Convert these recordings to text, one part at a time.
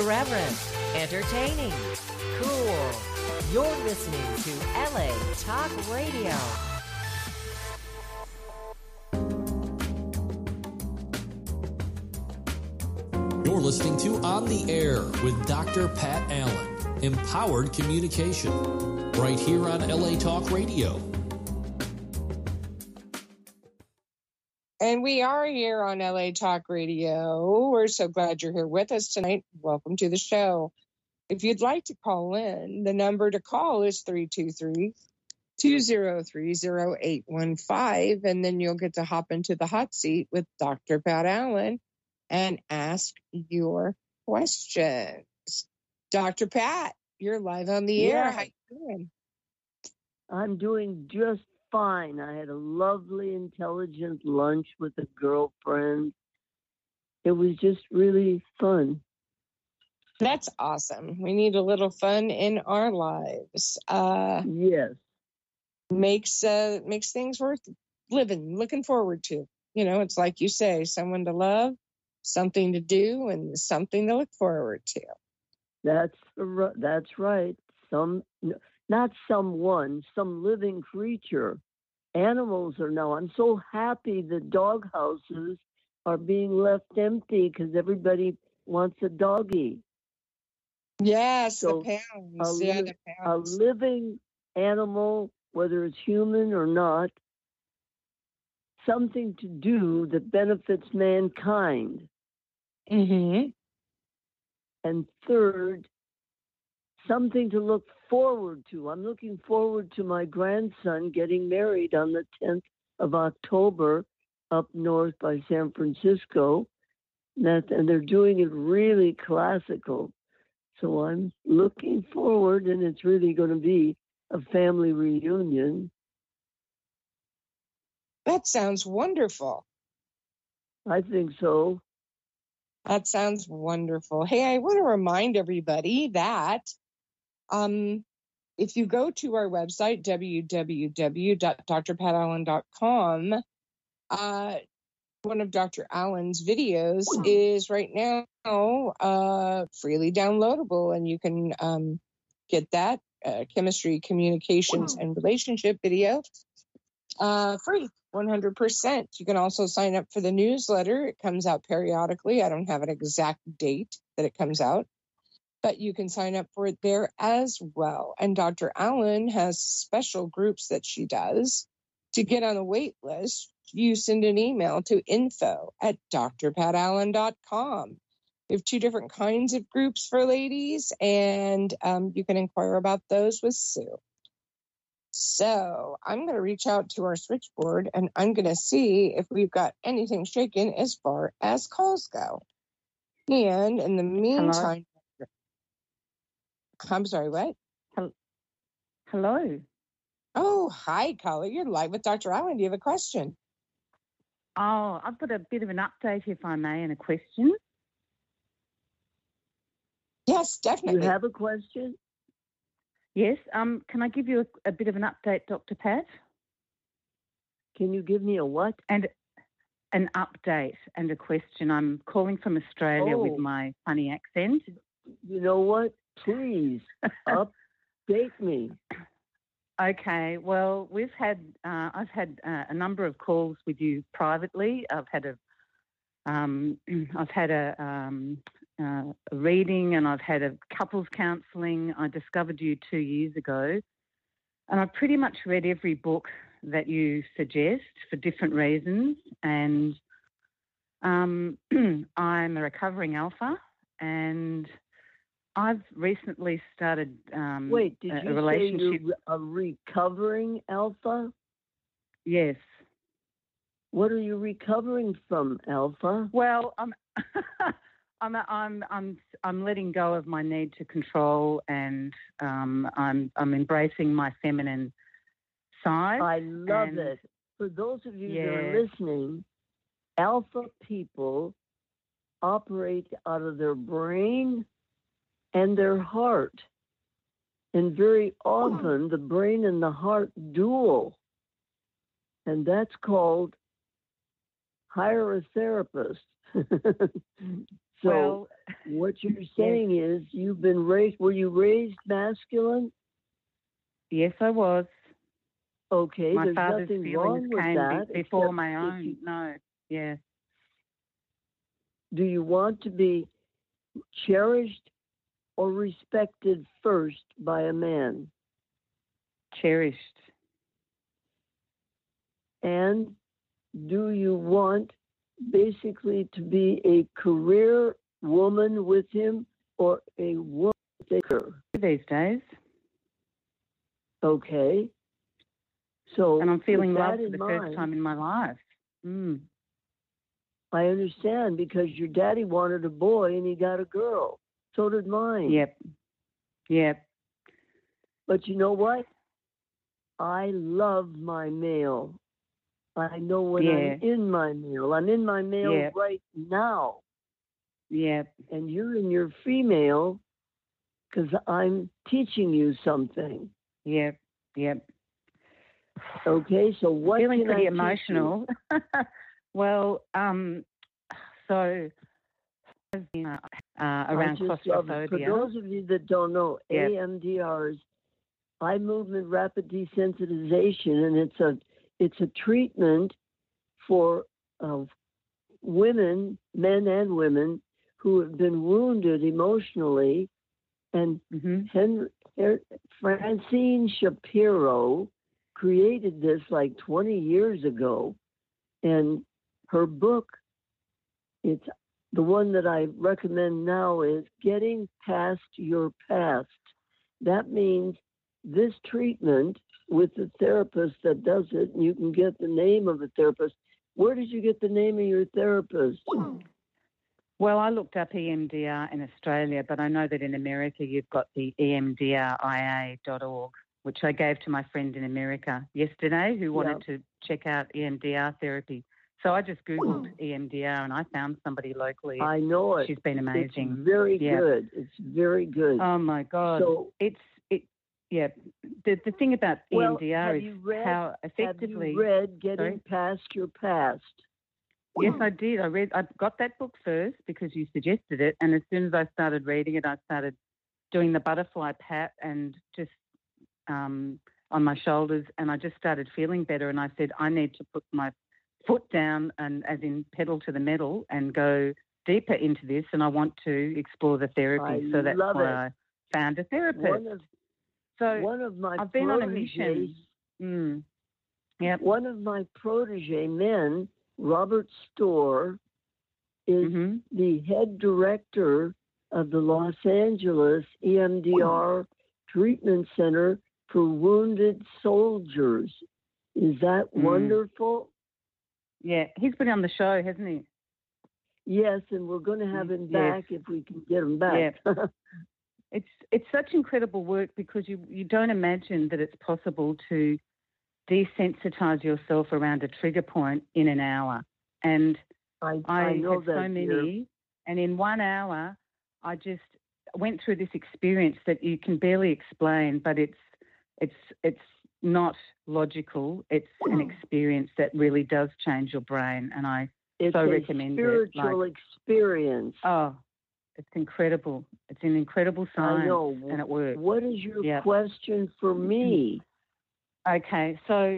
irreverent, entertaining, cool. You're listening to LA Talk Radio. You're listening to On the Air with Dr. Pat Allen. Empowered communication. Right here on LA Talk Radio. And we are here on LA Talk Radio. We're so glad you're here with us tonight. Welcome to the show. If you'd like to call in, the number to call is 323-203-0815. And then you'll get to hop into the hot seat with Dr. Pat Allen and ask your questions. Dr. Pat, you're live on the air. How you doing? I'm doing just fine. I had a lovely, intelligent lunch with a girlfriend. It was just really fun. That's awesome. We need a little fun in our lives. Yes. Makes things worth living, looking forward to. You know, it's like you say, someone to love, something to do, and something to look forward to. That's right. Not someone, some living creature. Animals are now. I'm so happy that dog houses are being left empty because everybody wants a doggy. Yes, so the pounds. The pounds. A living animal, whether it's human or not, something to do that benefits mankind. Mm-hmm. And third, something to look forward to. I'm looking forward to my grandson getting married on the 10th of October up north by San Francisco. And they're doing it really classical. So I'm looking forward, and it's really going to be a family reunion. That sounds wonderful. I think so. That sounds wonderful. Hey, I want to remind everybody that if you go to our website, www.drpatallen.com, one of Dr. Allen's videos is right now freely downloadable, and you can get that chemistry, communications, and relationship video free, 100%. You can also sign up for the newsletter. It comes out periodically. I don't have an exact date that it comes out, but you can sign up for it there as well. And Dr. Allen has special groups that she does. To get on the wait list, you send an email to info@drpatallen.com. We have two different kinds of groups for ladies, and you can inquire about those with Sue. So I'm going to reach out to our switchboard, and I'm going to see if we've got anything shaken as far as calls go. And in the meantime... Hello? I'm sorry, what? Hello. Oh, hi, caller. You're live with Dr. Allen. Do you have a question? Oh, I've got a bit of an update, if I may, and a question. Yes, definitely. You have a question? Yes. Can I give you a bit of an update, Dr. Pat? Can you give me a what? And an update and a question. I'm calling from Australia with my funny accent. You know what? Please update me. Okay. Well, I've had a number of calls with you privately. I've had a reading, and I've had a couples counselling. I discovered you 2 years ago, and I've pretty much read every book that you suggest for different reasons. And I'm a recovering alpha, and I've recently started Wait, did you a relationship. Say you're a recovering alpha? Yes. What are you recovering from, alpha? Well, I'm letting go of my need to control, and I'm embracing my feminine side. I love it. For those of you that are listening, alpha people operate out of their brain and their heart. And very often the brain and the heart duel. And that's called hire a therapist. So Well, what you're saying is you've been raised, were you raised masculine? yes, I was. Okay, My there's father's nothing feelings wrong with came that. before except my if own. you- No, yeah. Do you want to be cherished or respected first by a man? Cherished. And do you want basically to be a career woman with him or a woman thinker? These days. Okay. So, And I'm feeling with love that for the in first mind, time in my life. Mm. I understand because your daddy wanted a boy and he got a girl. So did mine. Yep. But you know what? I love my male. I know when I'm in my male. I'm in my male right now. Yep. And you're in your female because I'm teaching you something. Yep. Okay, so what Feeling can pretty I emotional. Well, so around claustrophobia. For those of you that don't know, AMDR is eye movement rapid desensitization, and it's a treatment for women, men and women, who have been wounded emotionally. And Francine Shapiro created this like 20 years ago, and her book, it's the one that I recommend now, is Getting Past Your Past. That means this treatment with the therapist that does it, and you can get the name of the therapist. Where did you get the name of your therapist? Well, I looked up EMDR in Australia, but I know that in America you've got the EMDRIA.org, which I gave to my friend in America yesterday who wanted to check out EMDR therapy. So I just Googled EMDR and I found somebody locally. I know it. She's been amazing. It's very good. It's very good. Oh, my God. So the thing about EMDR is how effectively... Have you read Getting Past Your Past? Yes, I did. I got that book first because you suggested it, and as soon as I started reading it, I started doing the butterfly pat and just on my shoulders, and I just started feeling better, and I said, I need to put my foot down and as in pedal to the metal and go deeper into this, and I want to explore the therapy. So that's why I found a therapist. One of my I've been on a mission. One of my protege men, Robert Storr, is the head director of the Los Angeles EMDR Treatment Center for Wounded Soldiers. Is that wonderful? Yeah, he's been on the show, hasn't he? Yes, and we're going to have him back if we can get him back. Yeah. It's such incredible work because you don't imagine that it's possible to desensitize yourself around a trigger point in an hour. And I know had so many, and in 1 hour, I just went through this experience that you can barely explain, but it's not logical. It's an experience that really does change your brain, and I recommend it. It's a spiritual experience. Oh, it's incredible. It's an incredible science, I know. And it works. What is your question for me? Okay, so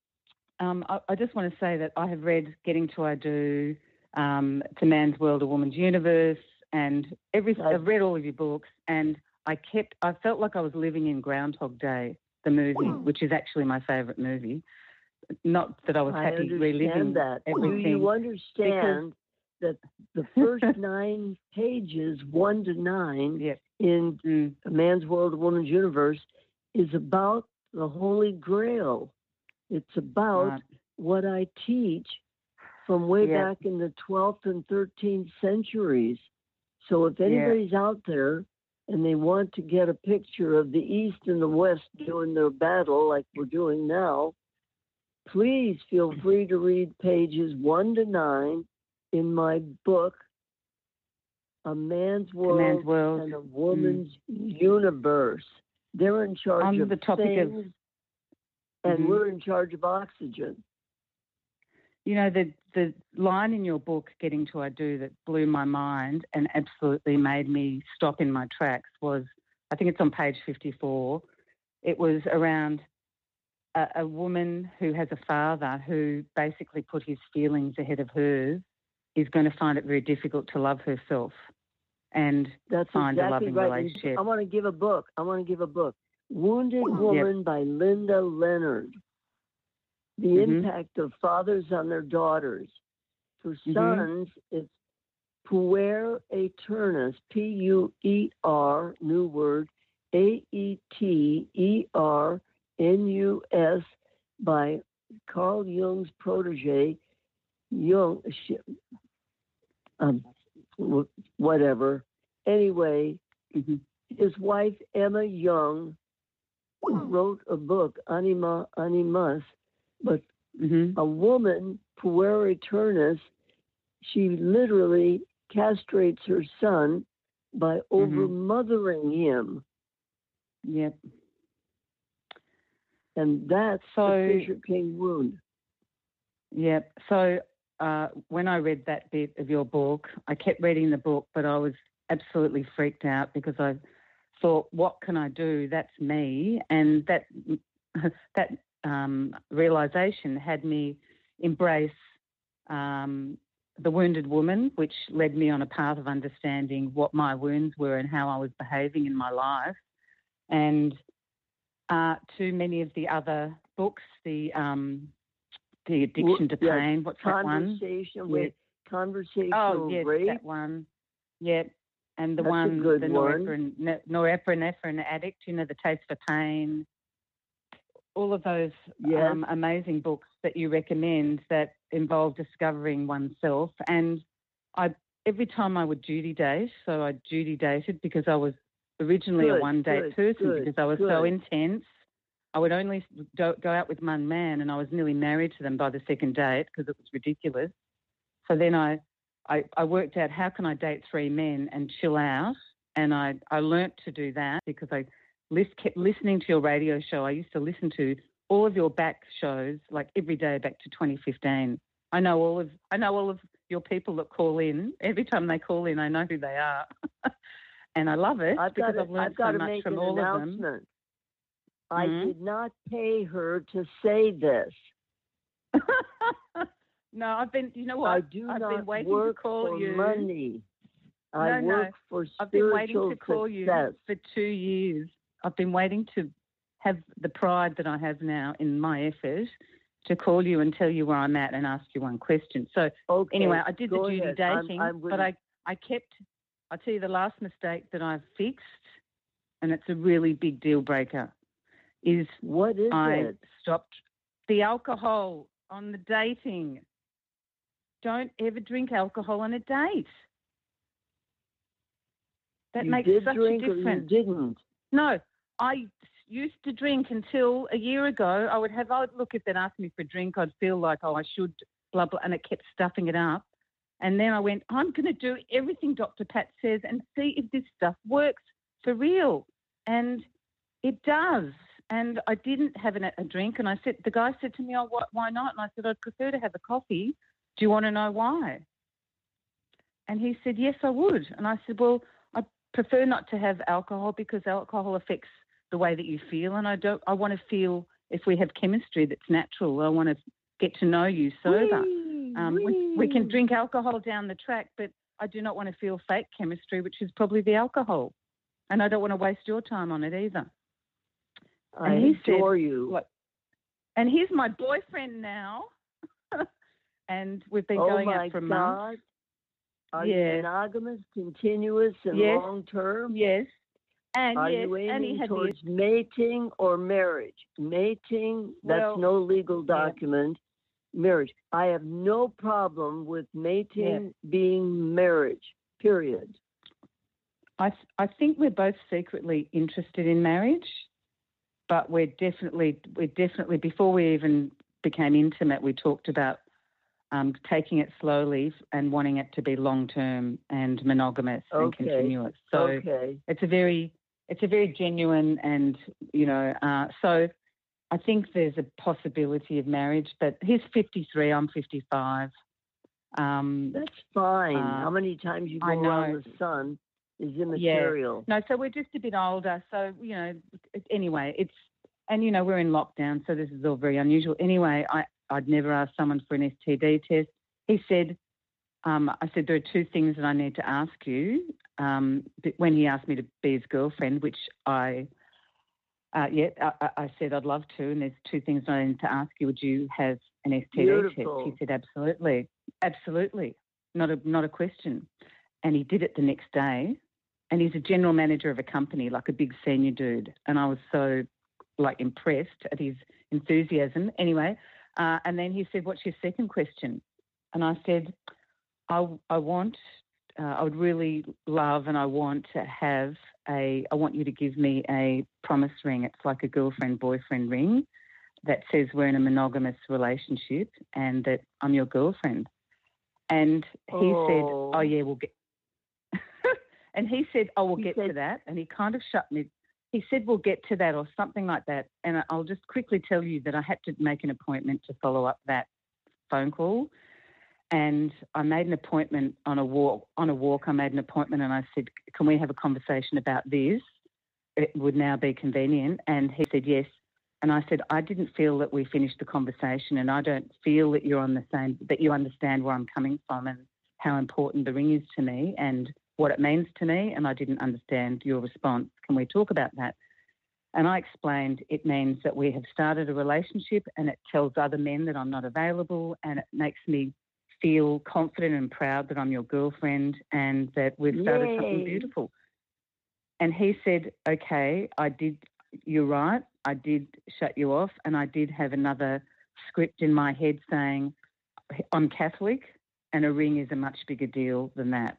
I just want to say that I have read Getting to I Do, To Man's World, A Woman's Universe, and I've read all of your books, and I felt like I was living in Groundhog Day, the movie, which is actually my favourite movie. Not that I was happy reliving that. everything. Do you understand that the first 9 pages, 1 to 9, in A Man's World, A Woman's Universe, is about the Holy Grail. It's about what I teach from way back in the 12th and 13th centuries. So if anybody's out there and they want to get a picture of the East and the West doing their battle like we're doing now, please feel free to read pages 1 to 9 in my book, A Man's World and a Woman's Universe. They're in charge of things, and we're in charge of oxygen. You know, the line in your book, Getting to I Do, that blew my mind and absolutely made me stop in my tracks was, I think it's on page 54. It was around a woman who has a father who basically put his feelings ahead of hers is going to find it very difficult to love herself and That's find exactly a loving right. relationship. I want to give a book. Wounded Woman by Linda Leonard. The impact of fathers on their daughters. For sons, it's Puer Aeternus, P-U-E-R, new word, A-E-T-E-R-N-U-S, by Carl Jung's protege, Jung, whatever. Anyway, his wife, Emma Young, wrote a book, Anima Animus, but a woman, Puer Aeternus, she literally castrates her son by over-mothering him. Yep. And that's the Fisher King wound. Yep. So when I read that bit of your book, I kept reading the book, but I was absolutely freaked out because I thought, what can I do? That's me. And that realization had me embrace the wounded woman, which led me on a path of understanding what my wounds were and how I was behaving in my life. And to many of the other books, the Addiction to Pain, what's that one? Conversational Rape. That one. Yep. And the That's one, a good the norepinephrine addict, you know, The Taste for Pain. All of those amazing books that you recommend that involve discovering oneself. And every time I would duty date, so I duty dated because I was originally a one-date person because I was so intense. I would only go out with one man and I was nearly married to them by the second date because it was ridiculous. So then I worked out how can I date three men and chill out, and I learnt to do that because I kept listening to your radio show. I used to listen to all of your back shows like every day back to 2015. I know all of your people that call in. Every time they call in, I know who they are. And I love it I've learned so much from all of them. I did not pay her to say this. No, I've been, you know what? I've been waiting to call you. Money. I work for spiritual success. I've been waiting to call you for 2 years. I've been waiting to have the pride that I have now in my effort to call you and tell you where I'm at and ask you one question. So anyway, I did the duty dating, but I kept, I'll tell you the last mistake that I've fixed, and it's a really big deal breaker, is what is it? Stopped the alcohol on the dating. Don't ever drink alcohol on a date. That makes such a difference. Or you didn't? No, I used to drink until a year ago. I would look, if they'd ask me for a drink, I'd feel like, I should, blah, blah, and it kept stuffing it up. And then I went, I'm going to do everything Dr. Pat says and see if this stuff works for real. And it does. And I didn't have a drink. And the guy said to me, why not? And I said, I'd prefer to have a coffee. Do you want to know why? And he said, yes, I would. And I said, well, I prefer not to have alcohol because alcohol affects the way that you feel. And I want to feel, if we have chemistry that's natural, I want to get to know you sober. We can drink alcohol down the track, but I do not want to feel fake chemistry, which is probably the alcohol. And I don't want to waste your time on it either. I adore you. What? And he's my boyfriend now. And we've been going out for months. Are you monogamous, continuous, and long-term? Yes. And are you aiming towards mating or marriage? Mating, that's no legal document. Yeah. Marriage. I have no problem with mating being marriage, period. I think we're both secretly interested in marriage, but we're definitely, before we even became intimate, we talked about taking it slowly and wanting it to be long-term and monogamous and continuous. So it's a very genuine and, so I think there's a possibility of marriage, but he's 53, I'm 55. That's fine. How many times you go around the sun is immaterial. Yeah. No, so we're just a bit older. So, anyway, we're in lockdown, so this is all very unusual. Anyway, I'd never asked someone for an STD test. He said, I said, there are two things that I need to ask you. When he asked me to be his girlfriend, which I said I'd love to, and there's two things I need to ask you. Would you have an STD test? He said, absolutely. Absolutely. Not a question. And he did it the next day. And he's a general manager of a company, like a big senior dude. And I was so, impressed at his enthusiasm. Anyway, and then he said, what's your second question? And I said, I would really love and I want you to give me a promise ring. It's like a girlfriend-boyfriend ring that says we're in a monogamous relationship and that I'm your girlfriend. And he said, oh, yeah, we'll get... and he said, we'll get to that. And he kind of shut me. He said, we'll get to that or something like that. And I'll just quickly tell you that I had to make an appointment to follow up that phone call. And I made an appointment on a walk. I made an appointment and I said, can we have a conversation about this? It would now be convenient. And he said, yes. And I said, I didn't feel that we finished the conversation and I don't feel that that you understand where I'm coming from and how important the ring is to me and what it means to me. And I didn't understand your response. Can we talk about that? And I explained it means that we have started a relationship and it tells other men that I'm not available and it makes me feel confident and proud that I'm your girlfriend and that we've started something beautiful. And he said, okay, you're right, I did shut you off and I did have another script in my head saying I'm Catholic and a ring is a much bigger deal than that.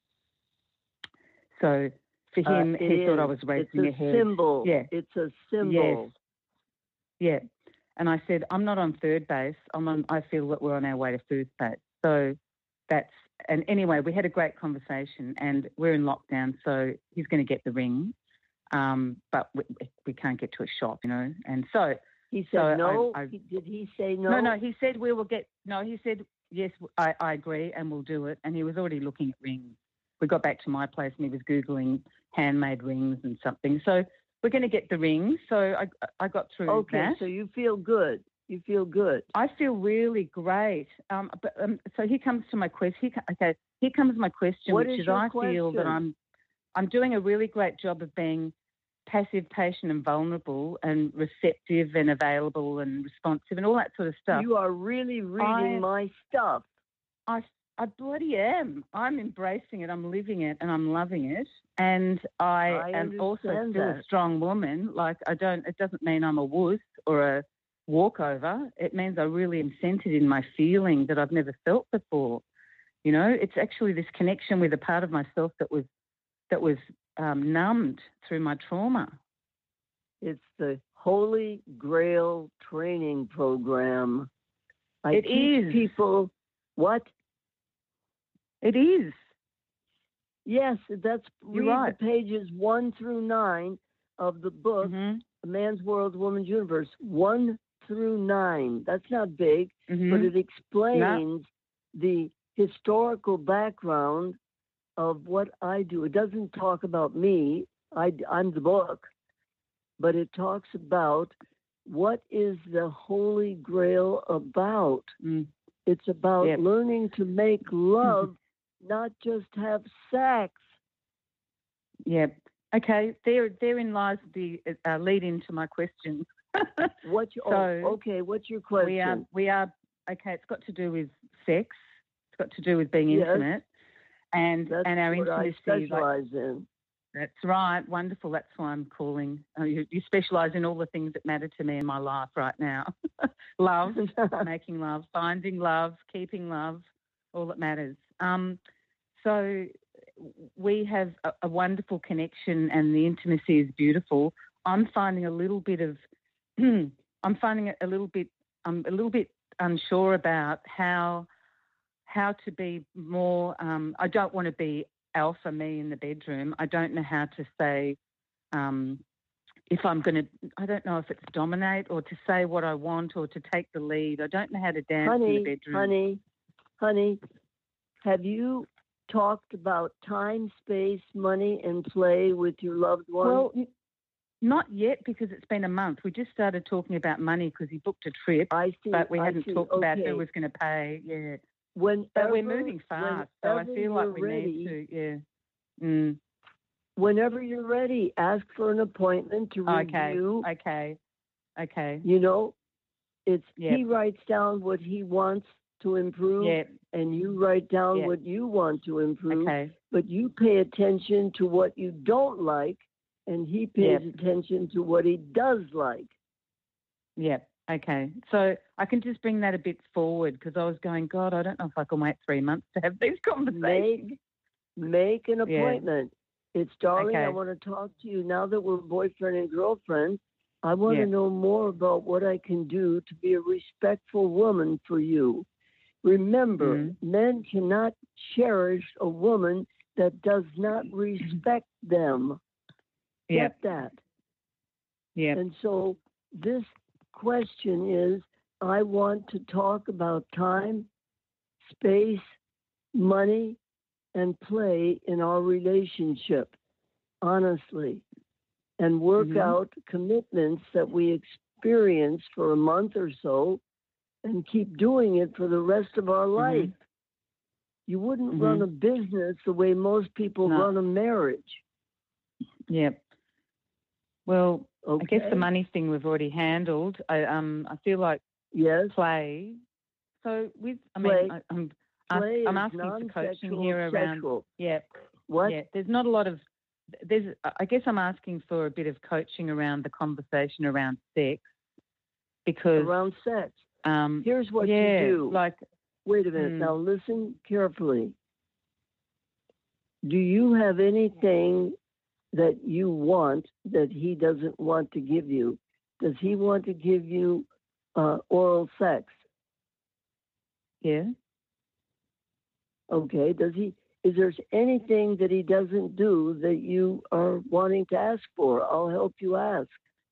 So for him, he thought I was racing ahead. It's a symbol. Yeah. It's a symbol. Yes. Yeah. And I said, I'm not on third base. I feel that we're on our way to first base. So and anyway, we had a great conversation and we're in lockdown, so he's going to get the ring. But we can't get to a shop, And so he said no. Did he say no? No. He said we will get. No, he said yes. I agree, and we'll do it. And he was already looking at rings. We got back to my place, and he was googling handmade rings and something. So we're going to get the ring. So I got through that. Okay, so you feel good. You feel good. I feel really great. So here comes to my question. Here comes my question, what which is your I feel that I'm doing a really great job of being passive, patient and vulnerable and receptive and available and responsive and all that sort of stuff. You are really reading my stuff. I bloody am. I'm embracing it. I'm living it and I'm loving it. And I am also still a strong woman. It doesn't mean I'm a wuss or a walkover. It means I really am centered in my feeling that I've never felt before. It's actually this connection with a part of myself that was numbed through my trauma. It's the Holy Grail training program. I teach people what? It is. Yes, read right. the pages 1 through 9 of the book, A Man's World, Woman's Universe. 1 through 9. That's not big, but it explains the historical background of what I do. It doesn't talk about me. I'm the book, but it talks about what is the Holy Grail about. It's about learning to make love, not just have sex. Yeah. Okay. Therein lies the lead into my question. What's your question? We are okay. It's got to do with sex. It's got to do with being intimate, and our intimacy. I specialize in. That's right. Wonderful. That's why I'm calling. You specialise in all the things that matter to me in my life right now. Love, making love, finding love, keeping love, all that matters. So we have a wonderful connection and the intimacy is beautiful. I'm finding a little bit I'm a little bit unsure about how to be more, I don't want to be alpha me in the bedroom. I don't know how to say, if I'm going to, I don't know if it's dominate or to say what I want or to take the lead. I don't know how to dance in the bedroom. Honey, have you talked about time, space, money, and play with your loved one? Well, not yet, because it's been a month. We just started talking about money because he booked a trip. I see. But we hadn't talked about Okay. who was going to pay. Yeah. But we're moving fast, so I feel like we need to. Yeah. Mm. Whenever you're ready, ask for an appointment to review. Okay. You know, Yep. he writes down what he wants to improve, Yep. and you write down Yep. what you want to improve. Okay. But you pay attention to what you don't like, and he pays Yep. attention to what he does like. Yep. Okay. So I can just bring that a bit forward because I was going, God, I don't know if I can wait 3 months to have these conversations. Make an appointment. It's, darling, Okay. I want to talk to you now that we're boyfriend and girlfriend. I want to know more about what I can do to be a respectful woman for you. Remember, men cannot cherish a woman that does not respect them. Get that. Yeah. And so this question is, I want to talk about time, space, money, and play in our relationship, honestly, and work out commitments that we experience for a month or so and keep doing it for the rest of our life. You wouldn't run a business the way most people run a marriage. Yep. Well, Okay. I guess the money thing we've already handled. I feel like play. So I'm asking for coaching here around. Sexual. Yeah. What? Yeah. There's not a lot of. I guess I'm asking for a bit of coaching around the conversation around sex, because around sex. Here's what you do. Wait a minute. Now listen carefully. Do you have anything that you want that he doesn't want to give you? Does he want to give you oral sex? Yeah. Okay. Is there anything that he doesn't do that you are wanting to ask for? I'll help you ask.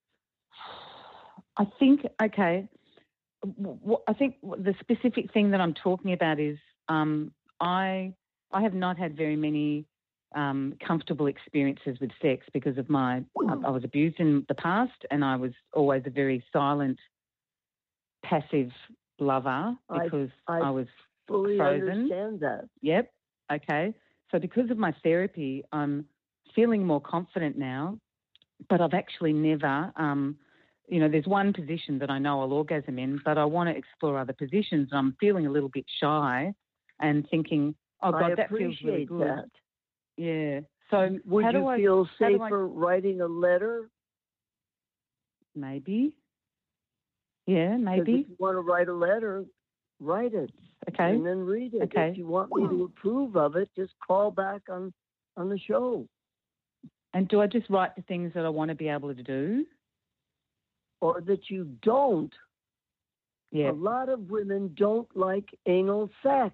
I think, okay. I think the specific thing that I'm talking about is I have not had very many comfortable experiences with sex because of I was abused in the past, and I was always a very silent, passive lover because I was fully frozen. Understand that. Yep. Okay. So because of my therapy, I'm feeling more confident now, but I've actually never, there's one position that I know I'll orgasm in, but I want to explore other positions. I'm feeling a little bit shy and thinking, oh, God, that feels really good. That. Yeah. So would you feel safer writing a letter? Maybe. Yeah, maybe. If you want to write a letter, write it. Okay. And then read it. Okay. If you want me to approve of it, just call back on the show. And do I just write the things that I want to be able to do? Or that you don't. Yeah. A lot of women don't like anal sex.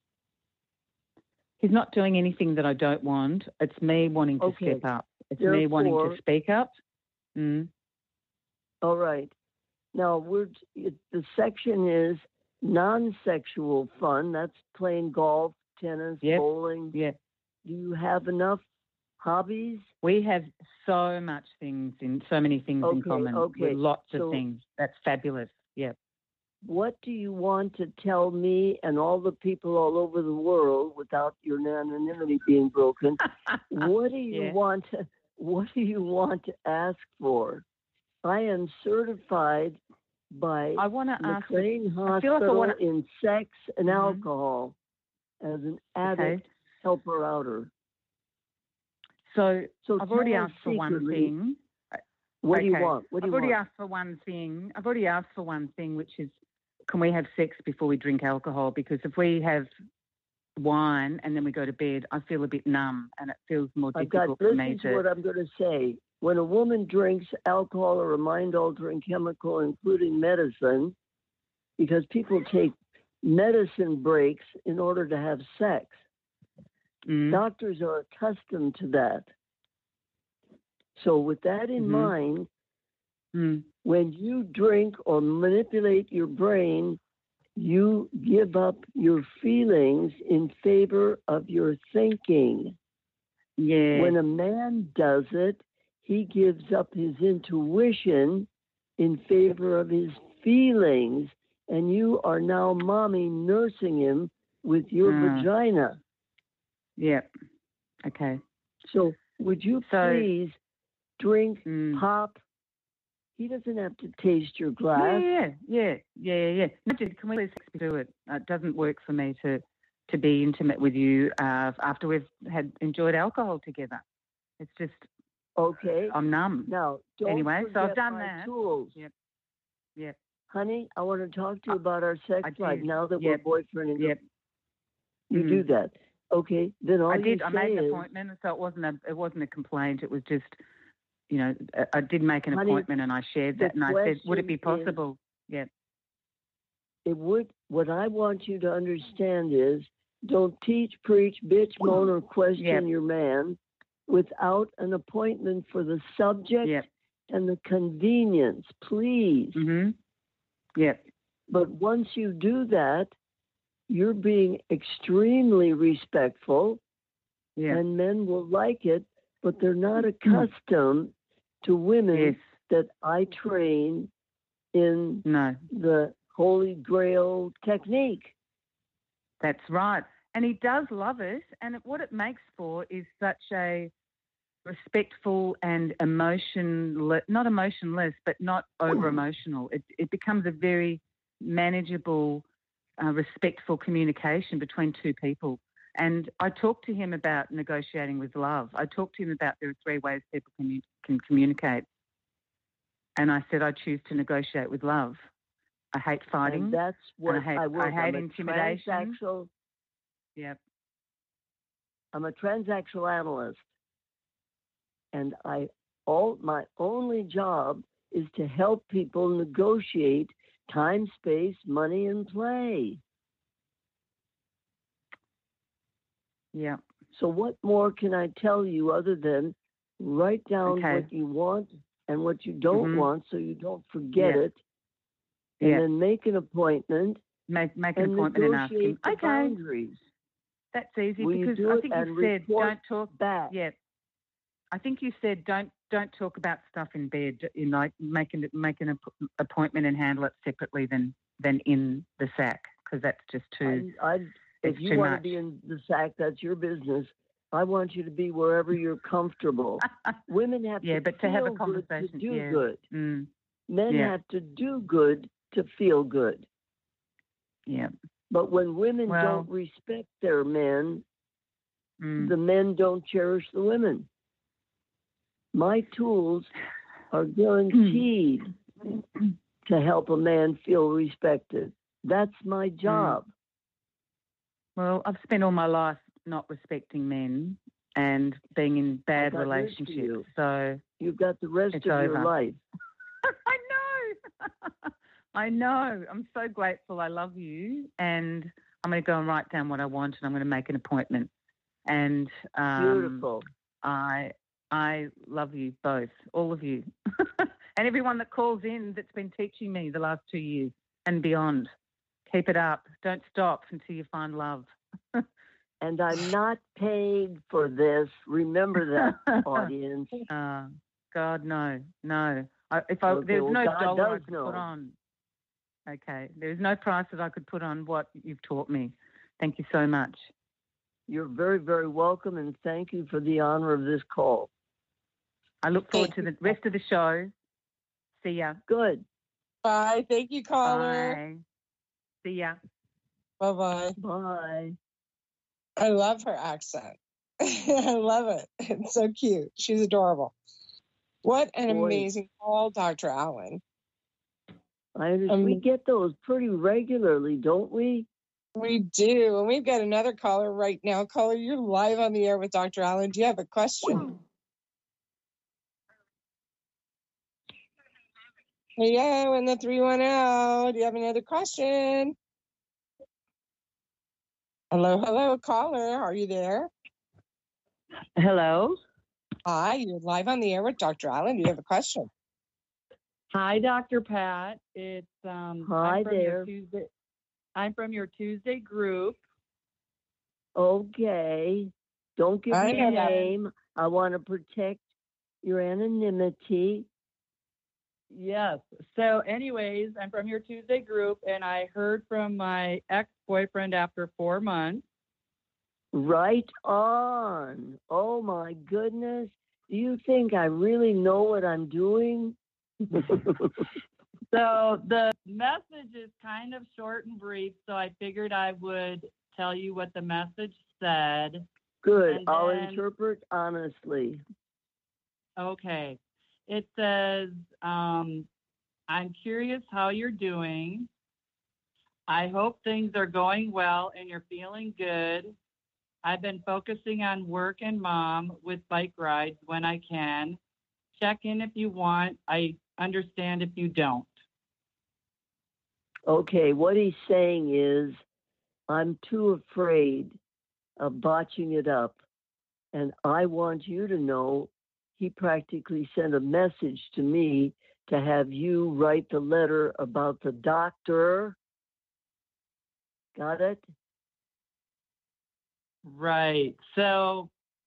He's not doing anything that I don't want. It's me wanting to step up. It's me wanting to speak up. All right. Now, the section is non-sexual fun. That's playing golf, tennis, bowling. Yeah. Do you have enough hobbies? We have so many things in common. Okay. With lots of things. That's fabulous. Yeah. What do you want to tell me and all the people all over the world, without your anonymity being broken? What do you want to ask for? I am certified by McLean Hospital in sex and alcohol as an addict helper-outer. So I've already asked for one thing. What do you want? I've already asked for one thing, which is, can we have sex before we drink alcohol? Because if we have wine and then we go to bed, I feel a bit numb and it feels more difficult for me to... This is what I'm going to say. When a woman drinks alcohol or a mind-altering chemical, including medicine, because people take medicine breaks in order to have sex, doctors are accustomed to that. So with that in mind, When you drink or manipulate your brain, you give up your feelings in favor of your thinking. Yeah. When a man does it, he gives up his intuition in favor of his feelings, and you are now mommy nursing him with your vagina. Yep. Okay. So would you please drink, pop? He doesn't have to taste your glass. Yeah. No, can we please do it? It doesn't work for me to be intimate with you after we've enjoyed alcohol together. It's just okay. I'm numb. Now, don't anyway, so I've forget done my that. Tools. Yep. Honey, I want to talk to you about our sex life now that we're boyfriend and girlfriend. You do that. Okay, then all I did. You I say made an is, appointment, so it wasn't a complaint. It was just, I did make an honey, appointment and I shared that, and I said, would it be possible? It would. What I want you to understand is, don't teach, preach, bitch, moan, or question your man without an appointment for the subject and the convenience, please. Yep. But once you do that, you're being extremely respectful, and men will like it, but they're not accustomed to women that I train in the Holy Grail technique. That's right. And he does love it. And what it makes for is such a respectful and not emotionless, but not over-emotional. It becomes a very manageable, respectful communication between two people. And I talked to him about negotiating with love. I talked to him about there are 3 ways people can communicate. And I said, I choose to negotiate with love. I hate fighting. And that's what I hate intimidation. Yep. I'm a transactional analyst. And my only job is to help people negotiate time, space, money, and play. Yeah. So what more can I tell you other than write down what you want and what you don't want so you don't forget it, and then make an appointment. Make an appointment and ask him. Okay. Boundaries. That's easy Will because you I think you said don't talk back. Yeah. I think you said don't talk about stuff in bed. Make an appointment and handle it separately than in the sack, because that's just too. If you want to be in the sack, that's your business. I want you to be wherever you're comfortable. Women have to but to have a conversation, to do good. Men have to do good to feel good. Yeah. But when women don't respect their men, the men don't cherish the women. My tools are guaranteed to help a man feel respected. That's my job. Well, I've spent all my life not respecting men and being in bad relationships. So you've got the rest of your life. I know. I know. I'm so grateful. I love you, and I'm going to go and write down what I want, and I'm going to make an appointment. And beautiful. I love you both, all of you, and everyone that calls in that's been teaching me the last 2 years and beyond. Keep it up. Don't stop until you find love. And I'm not paid for this. Remember that, audience. God, no. There's no dollar I could put on. Okay. There's no price that I could put on what you've taught me. Thank you so much. You're very, very welcome, and thank you for the honor of this call. I look forward to the rest of the show. See ya. Good. Bye. Thank you, caller. Bye. See ya. Bye-bye. Bye. I love her accent. I love it. It's so cute. She's adorable. What an amazing call, Dr. Allen. I understand. We get those pretty regularly, don't we? We do. And we've got another caller right now. Caller, you're live on the air with Dr. Allen. Do you have a question? Hello, in the 310. Do you have another question? Hello, caller. Are you there? Hello. Hi, you're live on the air with Dr. Allen. Do you have a question? Hi, Dr. Pat. It's Hi I'm from there. I'm from your Tuesday group. Okay. Don't give I me know a that. name. I want to protect your anonymity. Yes. So, anyways, I'm from your Tuesday group, and I heard from my ex-boyfriend after 4 months. Right on. Oh my goodness. Do you think I really know what I'm doing? So the message is kind of short and brief, so I figured I would tell you what the message said. Good. And I'll then- interpret honestly. Okay. It says, I'm curious how you're doing. I hope things are going well and you're feeling good. I've been focusing on work and mom with bike rides when I can. Check in if you want. I understand if you don't. Okay, what he's saying is, I'm too afraid of botching it up. And I want you to know he practically sent a message to me to have you write the letter about the doctor. Got it? Right. So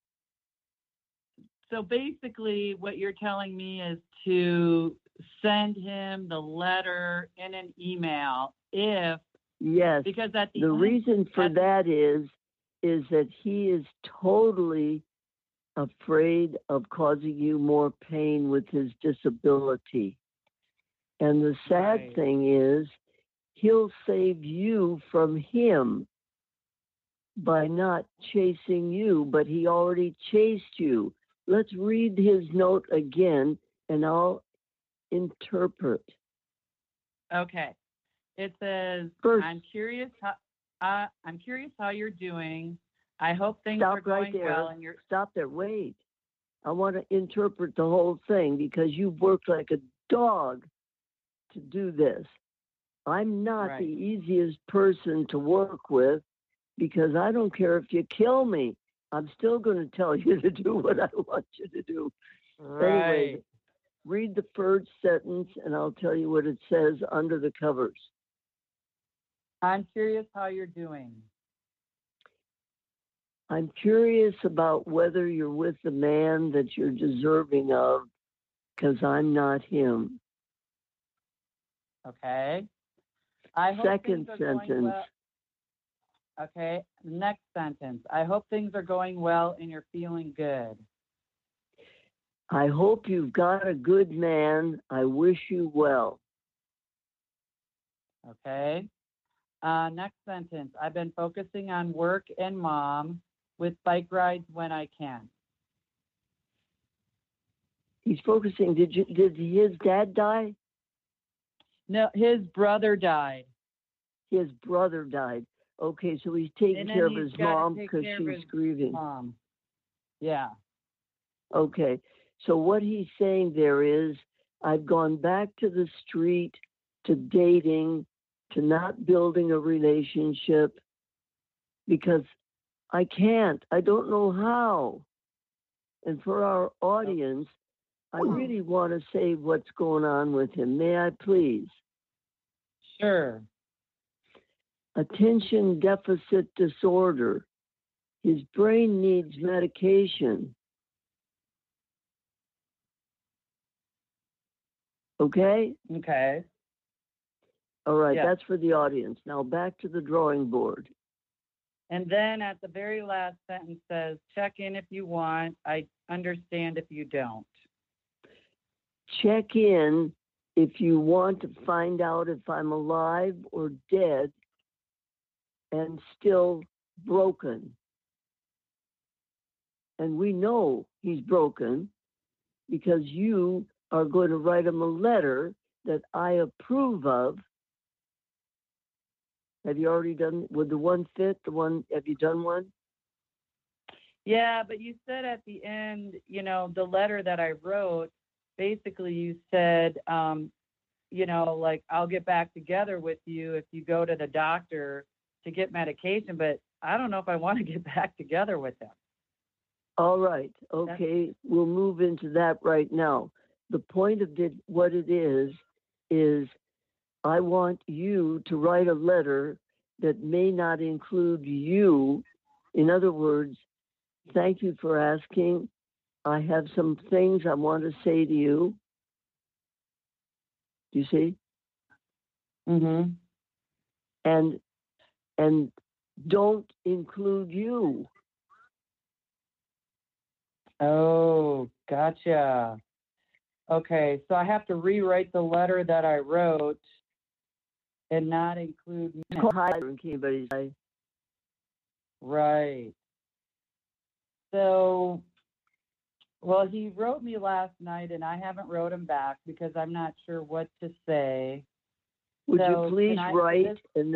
basically what you're telling me is to send him the letter in an email if Yes. because at the The end, reason for that is that he is totally afraid of causing you more pain with his disability. And the sad Right. thing is, he'll save you from him by not chasing you, but he already chased you. Let's read his note again and I'll interpret. Okay. It says, First, I'm curious how you're doing. I hope things stop are going right there. well and you're Stop there. Wait. I want to interpret the whole thing because you've worked like a dog to do this. I'm not Right. the easiest person to work with because I don't care if you kill me. I'm still going to tell you to do what I want you to do. right. Anyway, read the first sentence and I'll tell you what it says under the covers. I'm curious how you're doing. I'm curious about whether you're with the man that you're deserving of because I'm not him. Okay. I hope Second things are going sentence. well. Okay. Next sentence. I hope things are going well and you're feeling good. I hope you've got a good man. I wish you well. Okay. Next sentence. I've been focusing on work and mom with bike rides when I can. He's focusing. Did his dad die? No, his brother died. His brother died. Okay, so he's taking And then care of he's his gotta mom take because care of she's his grieving. Mom. Yeah. Okay, so what he's saying there is, I've gone back to the street, to dating, to not building a relationship because I can't. I don't know how. And for our audience, I really want to say what's going on with him. May I please? Sure. Attention deficit disorder. His brain needs medication. Okay? Okay. All right, Yeah. that's for the audience. Now back to the drawing board. And then at the very last sentence says, check in if you want. I understand if you don't. Check in if you want to find out if I'm alive or dead and still broken. And we know he's broken because you are going to write him a letter that I approve of. Have you already done, would the one fit? Have you done one? Yeah, but you said at the end, the letter that I wrote, basically you said, like, I'll get back together with you if you go to the doctor to get medication, but I don't know if I want to get back together with them. All right. Okay. We'll move into that right now. the point of what it is I want you to write a letter that may not include you. In other words, thank you for asking. I have some things I want to say to you. Do you see? Mm-hmm. And don't include you. Oh, gotcha. Okay, so I have to rewrite the letter that I wrote and not include me. Right. So, well, he wrote me last night, and I haven't wrote him back because I'm not sure what to say. Would So you please can I- write and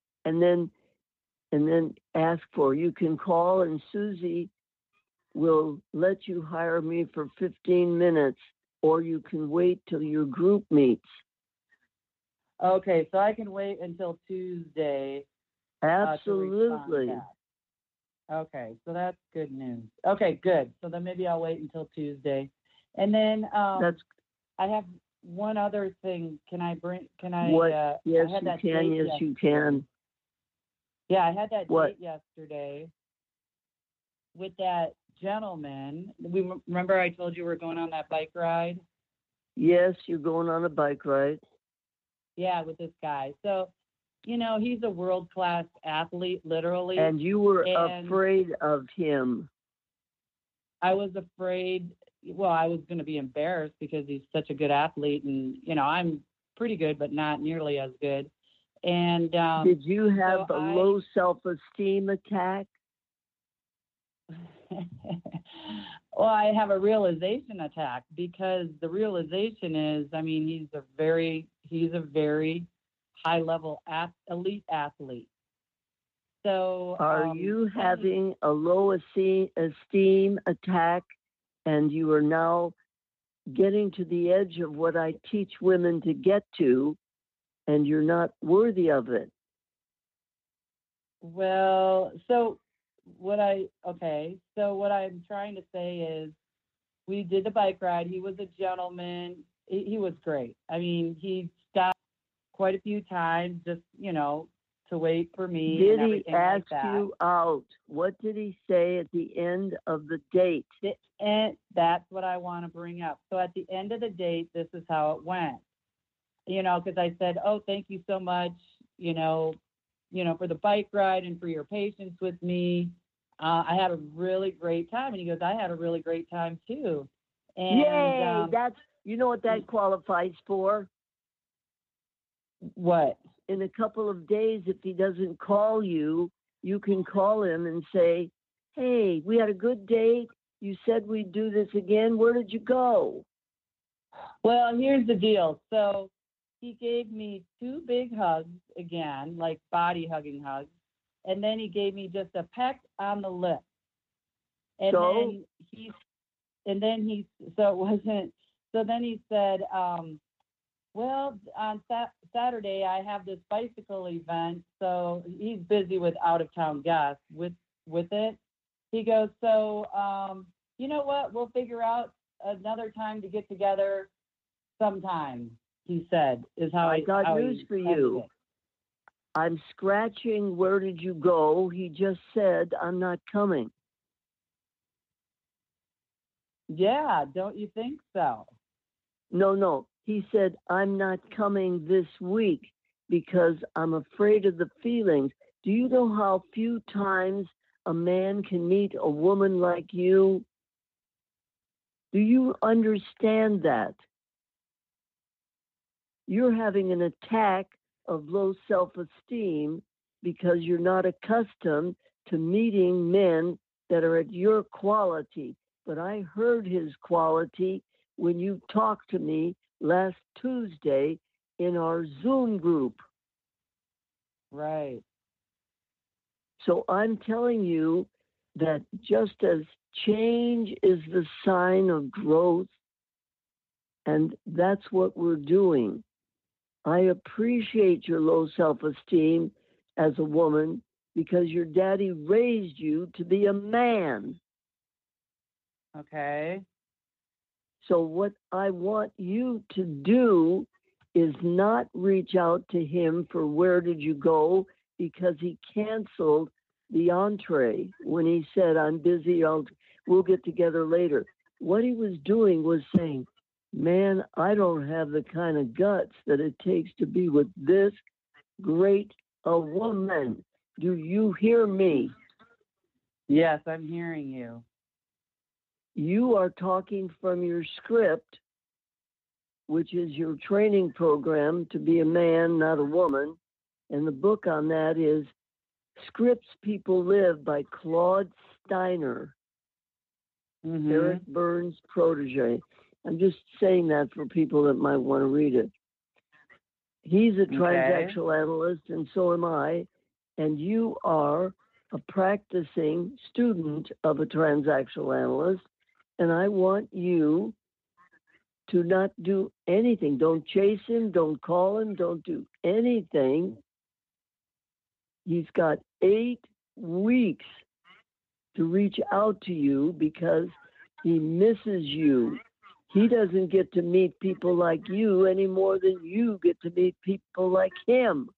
then ask for? You can call, and Susie will let you hire me for 15 minutes, or you can wait till your group meets. Okay, so I can wait until Tuesday. Absolutely. To respond back. Okay, so that's good news. Okay, good. So then maybe I'll wait until Tuesday, and then I have one other thing. Can I bring? Can I? What? Yes, I had you that can. date Yes, yesterday. you can. Yeah, I had that What? date yesterday with that gentleman. Remember I told you we're going on that bike ride. Yes, you're going on a bike ride. Yeah, with this guy. So, he's a world-class athlete, literally. And you were afraid of him. I was afraid. Well, I was going to be embarrassed because he's such a good athlete, and I'm pretty good, but not nearly as good. And did you have a low self-esteem attack? Well, I have a realization attack because the realization is, he's a very high-level elite athlete. So, are you having a low esteem attack, and you are now getting to the edge of what I teach women to get to, and you're not worthy of it? Well, so what I'm trying to say is we did the bike ride. He was a gentleman. He was great. He stopped quite a few times just, to wait for me. Did and he everything ask like that. you out? What did he say at the end of the date? And that's what I want to bring up. So at the end of the date, this is how it went. Because I said, oh, thank you so much, for the bike ride and for your patience with me. I had a really great time. And he goes, I had a really great time too. And, yay! That's, you know what that qualifies for? What? In a couple of days, if he doesn't call you, you can call him and say, hey, we had a good date. You said we'd do this again. Where did you go? Well, here's the deal. So he gave me 2 big hugs again, like body hugging hugs. And then he gave me just a peck on the lip. And then he said, well, on Saturday I have this bicycle event, so he's busy with out-of-town guests with it. He goes, so you know what? We'll figure out another time to get together sometime, he said, is how I got news for you. I'm scratching, where did you go? He just said, I'm not coming. Yeah, don't you think so? No. He said, I'm not coming this week because I'm afraid of the feelings. Do you know how few times a man can meet a woman like you? Do you understand that? You're having an attack of low self-esteem because you're not accustomed to meeting men that are at your quality. But I heard his quality when you talked to me last Tuesday in our Zoom group. Right. So I'm telling you that just as change is the sign of growth, and that's what we're doing. I appreciate your low self-esteem as a woman because your daddy raised you to be a man. Okay. So what I want you to do is not reach out to him for where did you go, because he canceled the entree when he said, I'm busy, we'll get together later. What he was doing was saying, man, I don't have the kind of guts that it takes to be with this great a woman. Do you hear me? Yes, I'm hearing you. You are talking from your script, which is your training program to be a man, not a woman. And the book on that is Scripts People Live by Claude Steiner, Eric Burns' protege. I'm just saying that for people that might want to read it. He's a transactional analyst, and so am I. And you are a practicing student of a transactional analyst. And I want you to not do anything. Don't chase him. Don't call him. Don't do anything. He's got 8 weeks to reach out to you because he misses you. He doesn't get to meet people like you any more than you get to meet people like him.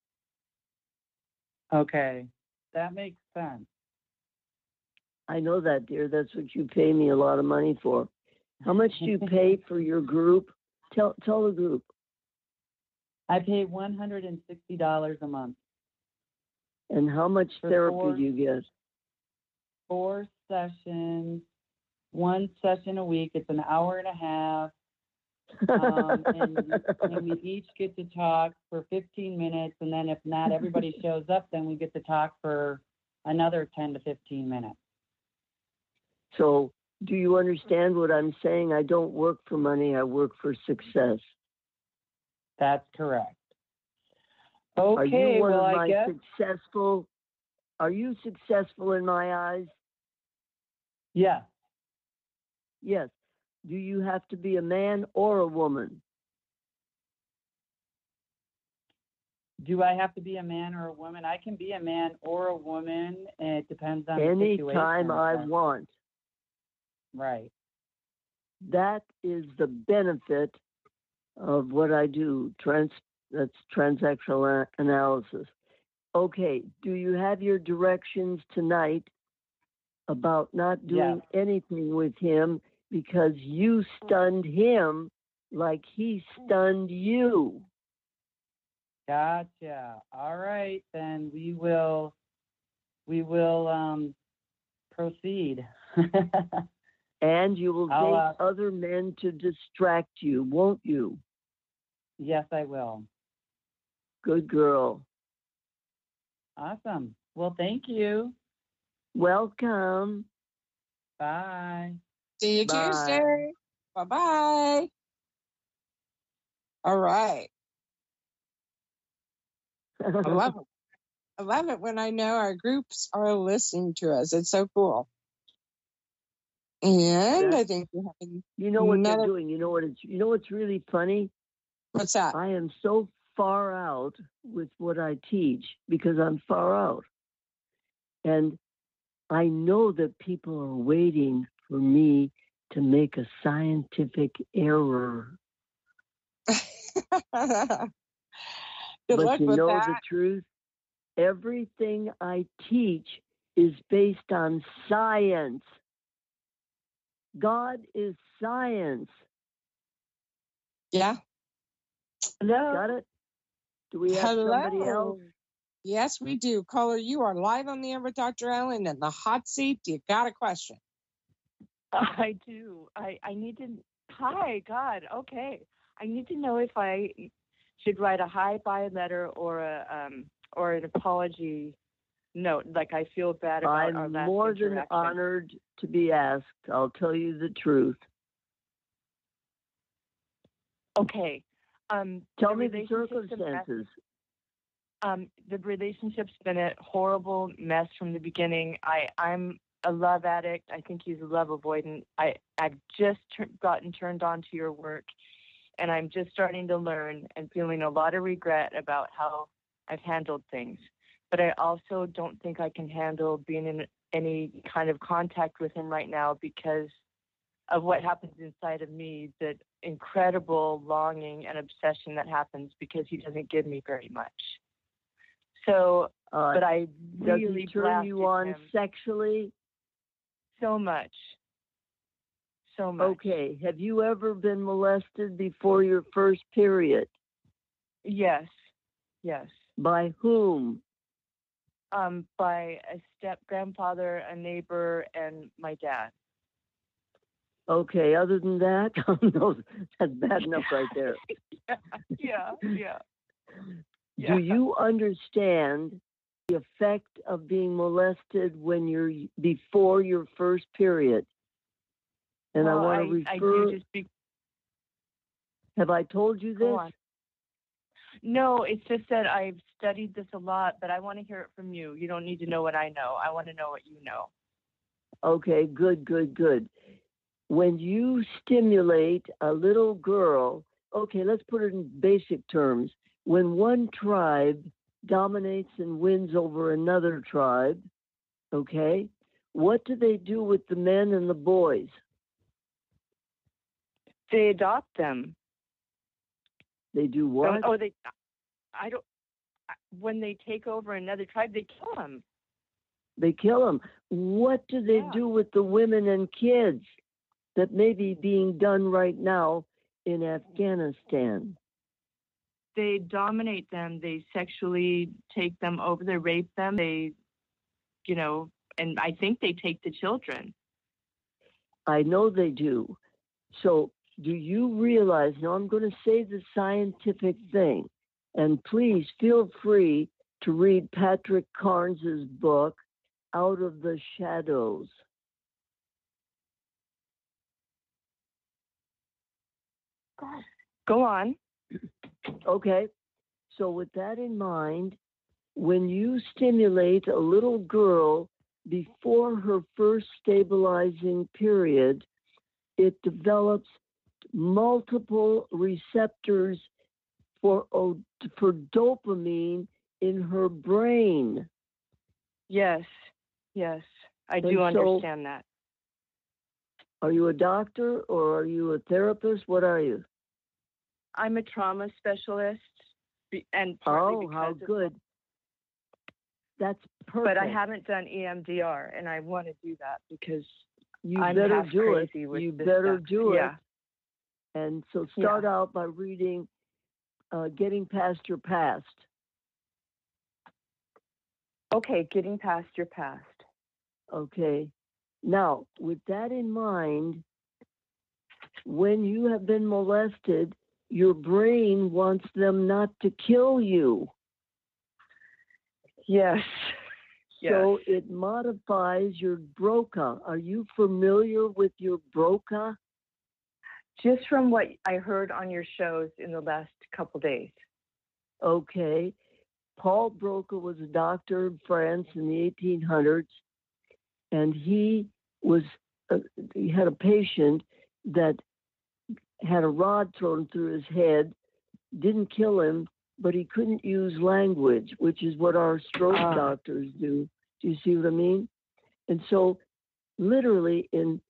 Okay, that makes sense. I know that, dear. That's what you pay me a lot of money for. How much do you pay for your group? Tell the group. I pay $160 a month. And how much therapy do you get? 4 sessions, 1 session a week. It's an hour and a half. And we each get to talk for 15 minutes. And then if not everybody shows up, then we get to talk for another 10 to 15 minutes. So do you understand what I'm saying? I don't work for money. I work for success. That's correct. Okay, are you one well, of my I guess... successful? Are you successful in my eyes? Yeah. Yes. Do you have to be a man or a woman? Do I have to be a man or a woman? I can be a man or a woman, and it depends on the situation. Anytime I want. Right. That is the benefit of what I do. That's transactional analysis. Okay, do you have your directions tonight about not doing anything with him because you stunned him like he stunned you? Gotcha. All right, then we will proceed. And you will date other men to distract you, won't you? Yes, I will. Good girl. Awesome. Well, thank you. Welcome. Bye. See you Tuesday. Bye-bye. All right. I love it. I love it when I know our groups are listening to us. It's so cool. And I think we're having what they're doing. You know what's really funny? What's that? I am so far out with what I teach because I'm far out. And I know that people are waiting for me to make a scientific error. Good but luck you with know that. the truth? Everything I teach is based on science. God is science. Yeah. Hello? Got it? Do we have somebody else? Yes, we do. Caller, you are live on the air with Dr. Allen in the hot seat. You got a question? I do. I need to. Hi, God. Okay. I need to know if I should write a hi-bye letter or an apology note. Like I feel bad about our last I'm more than honored to be asked. I'll tell you the truth. Okay. Tell me the circumstances. The relationship's been a horrible mess from the beginning. I'm a love addict. I think he's a love avoidant. I've just gotten turned on to your work, and I'm just starting to learn and feeling a lot of regret about how I've handled things. But I also don't think I can handle being in any kind of contact with him right now because of what happens inside of me, that incredible longing and obsession that happens because he doesn't give me very much. So, but I really does he turn you on him sexually? so much. So much. Okay. Have you ever been molested before your first period? Yes. Yes. By whom? By a step-grandfather, a neighbor, and my dad. Okay, other than that, no, that's bad enough right there. Yeah. Do you understand the effect of being molested when you're before your first period? And well, I want to refer. I do just have I told you Go this? on. No, it's just that I've studied this a lot, but I want to hear it from you. You don't need to know what I know. I want to know what you know. Okay, good. When you stimulate a little girl, okay, let's put it in basic terms. When one tribe dominates and wins over another tribe, okay, what do they do with the men and the boys? They adopt them. They do what? When they take over another tribe, they kill them. They kill them. What do they do with the women and kids that may be being done right now in Afghanistan? They dominate them. They sexually take them over. They rape them. They, and I think they take the children. I know they do. So do you realize, now I'm going to say the scientific thing, and please feel free to read Patrick Carnes's book, Out of the Shadows. Go on. Okay. So with that in mind, when you stimulate a little girl before her first stabilizing period, it develops multiple receptors for dopamine in her brain. Yes, I do understand that. Are you a doctor or are you a therapist? What are you? I'm a trauma specialist, and partly how good. That's perfect. But I haven't done EMDR, and I want to do that because I'm better half do crazy it. with You this better stuff. do Yeah. it. And so start out by reading Getting Past Your Past. Okay, Getting Past Your Past. Okay. Now, with that in mind, when you have been molested, your brain wants them not to kill you. Yes. So it modifies your Broca. Are you familiar with your Broca? Just from what I heard on your shows in the last couple days. Okay. Paul Broca was a doctor in France in the 1800s, and he had a patient that had a rod thrown through his head, didn't kill him, but he couldn't use language, which is what our stroke doctors do. Do you see what I mean? And so, literally, in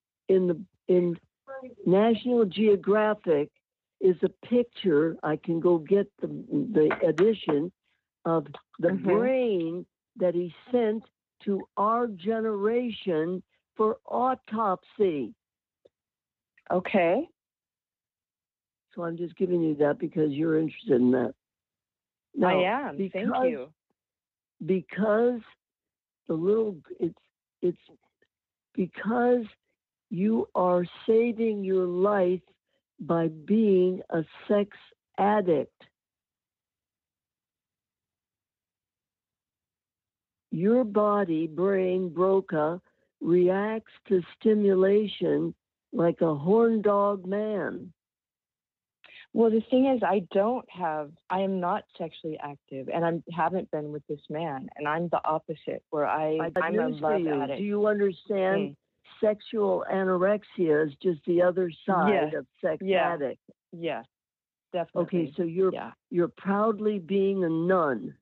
National Geographic is a picture. I can go get the edition of the brain that he sent to our generation for autopsy. Okay. So I'm just giving you that because you're interested in that. Now, I am. Thank you. Because it's because you are saving your life by being a sex addict. Your body, brain, Broca, reacts to stimulation like a horn dog man. Well, the thing is, I am not sexually active, and I haven't been with this man, and I'm the opposite, where I'm a love addict. Do you understand? Sexual anorexia is just the other side of sex addict. Yes, definitely. Okay, so you're proudly being a nun.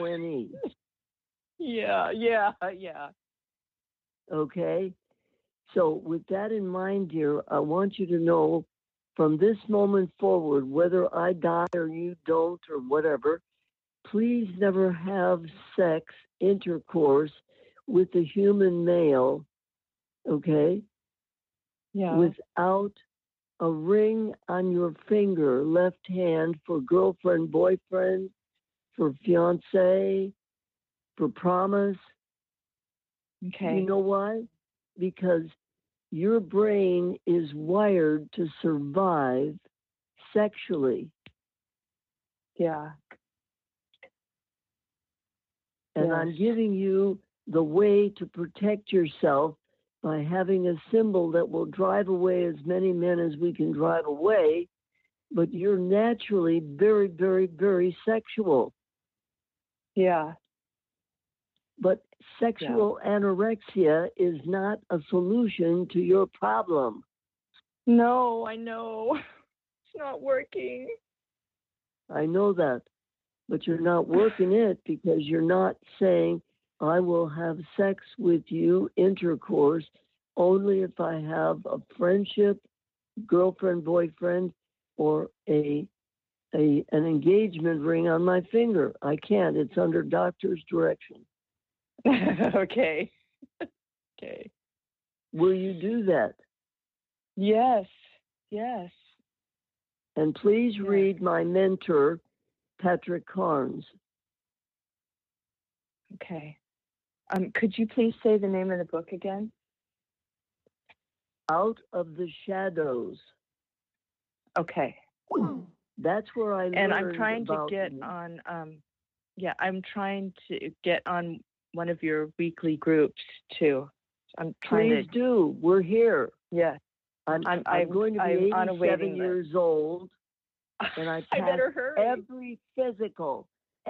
N-O-N-E. Yeah. Okay. So with that in mind, dear, I want you to know from this moment forward, whether I die or you don't or whatever, please never have sex, intercourse with a human male, okay? Yeah. Without a ring on your finger, left hand, for girlfriend, boyfriend, for fiance, for promise. Okay. You know why? Because your brain is wired to survive sexually. Yeah. And Yes. I'm giving you the way to protect yourself by having a symbol that will drive away as many men as we can drive away. But you're naturally very, very, very sexual. Yeah. But sexual anorexia is not a solution to your problem. No, I know. It's not working. I know that. But you're not working it because you're not saying, I will have sex with you, intercourse, only if I have a friendship, girlfriend, boyfriend, or an engagement ring on my finger. I can't. It's under doctor's direction. Okay. Okay. Will you do that? Yes. Yes. And please Yeah. read my mentor, Patrick Carnes. Okay. Could you please say the name of the book again? Out of the Shadows. Okay. That's where I learned And I'm trying to about get on. I'm trying to get on one of your weekly groups too. I'm trying Please do. We're here. Yeah. I'm going to be I'm on a 87 waiting years old, and I I passed better hurry. every physical.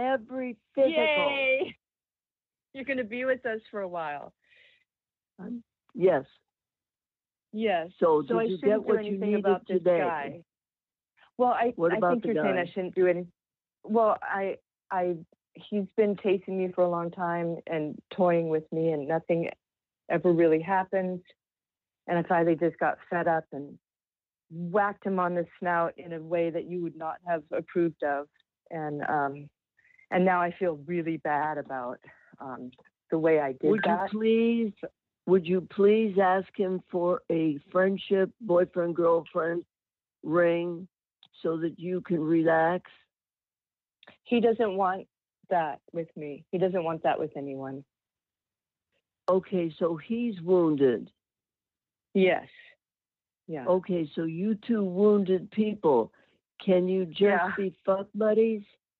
Yay! You're going to be with us for a while. Yes. Yes. So I did you shouldn't get do what you anything needed about this today? guy. Well, I about think the you're saying guy? I shouldn't do anything. Well, he's been chasing me for a long time and toying with me, and nothing ever really happened. And I finally just got fed up and whacked him on the snout in a way that you would not have approved of. And now I feel really bad about the way I did that. Would you please ask him for a friendship, boyfriend, girlfriend ring so that you can relax? He doesn't want that with me. He doesn't want that with anyone. Okay, so he's wounded. Yes. Yeah. Okay, so you two wounded people, can you just be fuck buddies?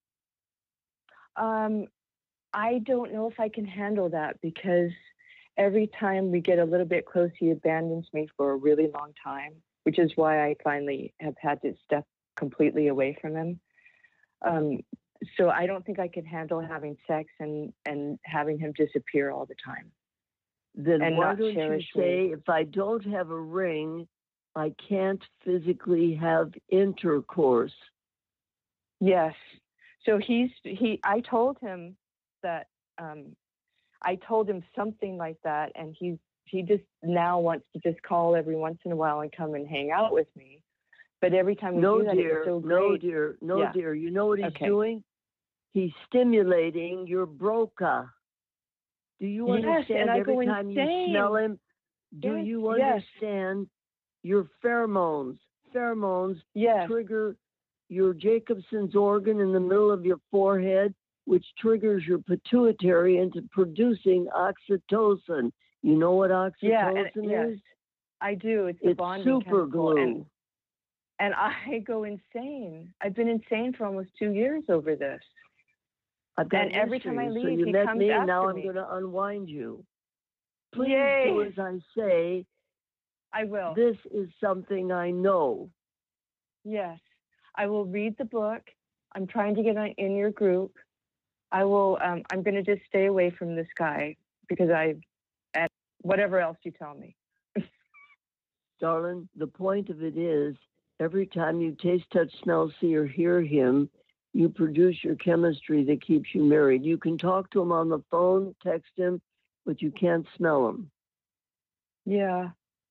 I don't know if I can handle that because every time we get a little bit close, he abandons me for a really long time, which is why I finally have had to step completely away from him. So I don't think I can handle having sex and having him disappear all the time. Then and why not don't you cherish say, me. if I don't have a ring, I can't physically have intercourse? Yes. So I told him that, I told him something like that, and he just now wants to just call every once in a while and come and hang out with me. But every time we do that, it's so great. Dear. You know what he's Okay. doing? He's stimulating your broca. Do you understand? And I every go time insane. you smell him, do you understand your pheromones? Pheromones trigger your Jacobson's organ in the middle of your forehead, which triggers your pituitary into producing oxytocin. You know what oxytocin is? I do. It's the bonding super chemical. glue. And I go insane. I've been insane for almost 2 years over this. I've got and every time I leave, you he met comes me, after now I'm me. going to unwind you. Please Yay. do as I say. I will. This is something I know. Yes. I will read the book. I'm trying to get in your group. I will. I'm going to just stay away from this guy because and whatever else you tell me. Darling, the point of it is every time you taste, touch, smell, see, or hear him, you produce your chemistry that keeps you married. You can talk to him on the phone, text him, but you can't smell him. Yeah.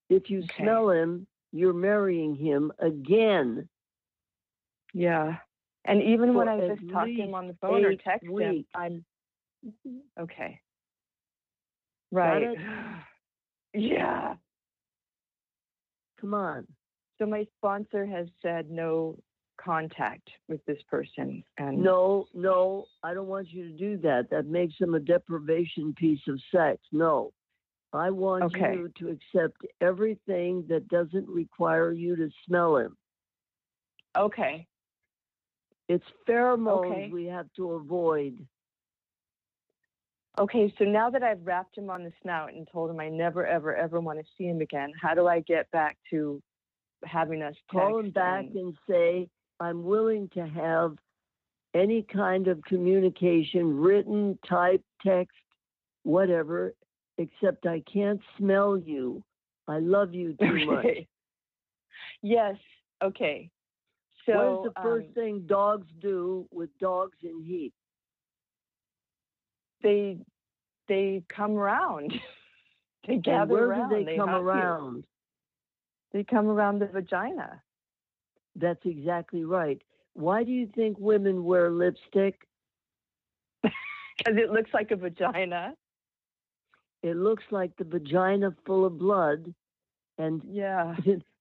If you Okay. smell him, you're marrying him again. Yeah. And even when For I at just talk to him least on the phone or 8 text him, weeks. I'm okay. Got Right. it? Yeah. Come on. So my sponsor has said no contact with this person. And No, I don't want you to do that. That makes him a deprivation piece of sex. No. I want Okay. you to accept everything that doesn't require you to smell him. Okay. It's pheromones Okay. we have to avoid. Okay, so now that I've wrapped him on the snout and told him I never, ever, ever want to see him again, how do I get back to having us text? Call him back and say, I'm willing to have any kind of communication, written, type, text, whatever, except I can't smell you. I love you too much. Okay. Yes. Okay. So What is the first thing dogs do with dogs in heat? they come around. They And gather where around. do they come hug you. around? They come around the vagina. That's exactly right. Why do you think women wear lipstick? Because it looks like a vagina. It looks like the vagina full of blood. And Yeah.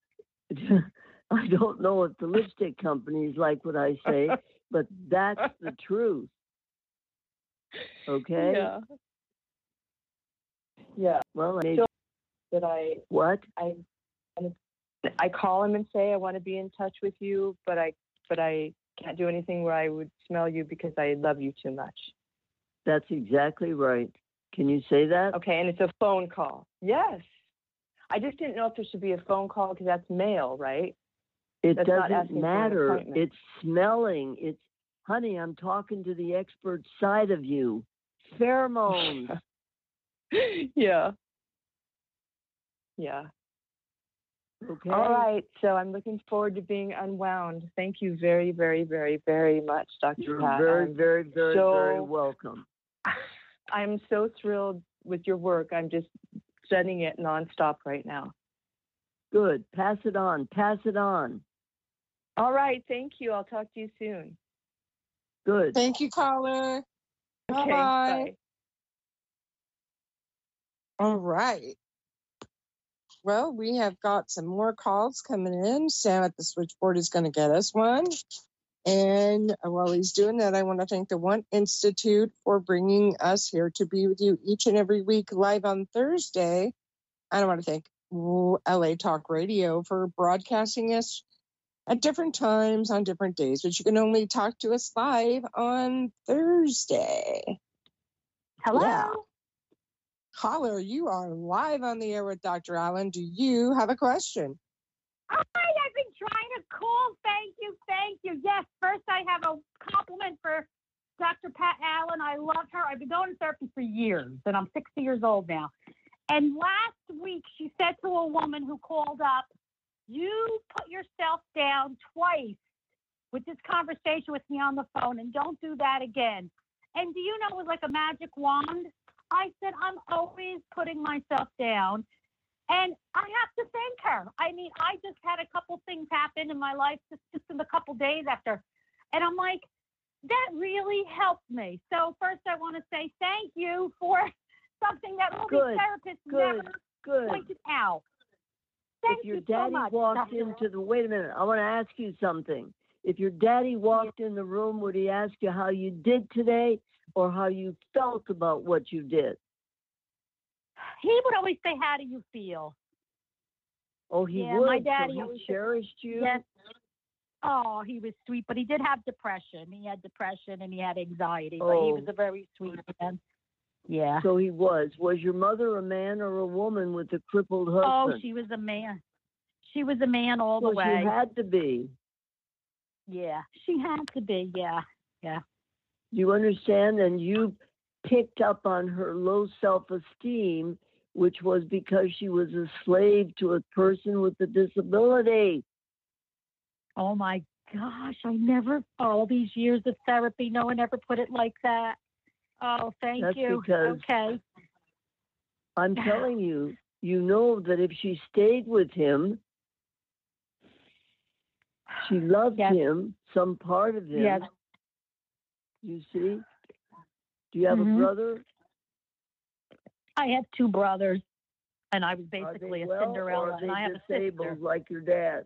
I don't know if the lipstick companies like what I say, but that's the truth. Okay? Yeah. Yeah. Well, So that what? I call him and say I want to be in touch with you, but I can't do anything where I would smell you because I love you too much. That's exactly right. Can you say that? Okay, and it's a phone call. Yes. I just didn't know if there should be a phone call because that's male, right? It That's not doesn't asking for an matter. appointment. It's smelling. It's, honey, I'm talking to the expert side of you. Pheromones. Yeah. Yeah. Okay? All right. So I'm looking forward to being unwound. Thank you very, very, very, very much, Dr. You're Pat. very, very, very, so- very welcome. I'm so thrilled with your work. I'm just studying it nonstop right now. Good. Pass it on. Pass it on. All right. Thank you. I'll talk to you soon. Good. Thank you, caller. Okay. Bye-bye. Bye. All right. Well, we have got some more calls coming in. Sam at the switchboard is going to get us one. And while he's doing that, I want to thank the One Institute for bringing us here to be with you each and every week live on Thursday. I want to thank LA Talk Radio for broadcasting us at different times on different days, but you can only talk to us live on Thursday. Hello. Yeah. Caller, you are live on the air with Dr. Allen. Do you have a question? Hi, I've been trying to call. Thank you. Yes, first I have a compliment for Dr. Pat Allen. I love her. I've been going to therapy for years, and I'm 60 years old now. And last week she said to a woman who called up, you put yourself down twice with this conversation with me on the phone, and don't do that again. And do you know, it was like a magic wand. I said, I'm always putting myself down. And I have to thank her. I mean, I just had a couple things happen in my life just in a couple days after. And I'm like, that really helped me. So first I want to say thank you for something that all these therapists never pointed out. Thank if your you daddy so much, walked Dr. into the, wait a minute, I want to ask you something. If your daddy walked in the room, would he ask you how you did today or how you felt about what you did? He would always say, how do you feel? Oh, he Yeah, would. my daddy so always he cherished you. Yes. Oh, he was sweet, but he did have depression. He had depression and he had anxiety, but he was a very sweet man. Yeah. So he was. Was your mother a man or a woman with a crippled husband? Oh, she was a man. She was a man all the way. She had to be. Yeah, she had to be. Yeah. Do you understand? And you picked up on her low self-esteem, which was because she was a slave to a person with a disability. Oh my gosh, all these years of therapy, no one ever put it like that. Oh, thank That's you. because okay. I'm telling you, you know that if she stayed with him, she loved him, some part of him. Yes. You see? Do you have a brother? I have two brothers, and I was Are basically they a well, Cinderella, or are and I have they a sister. disabled like your dad?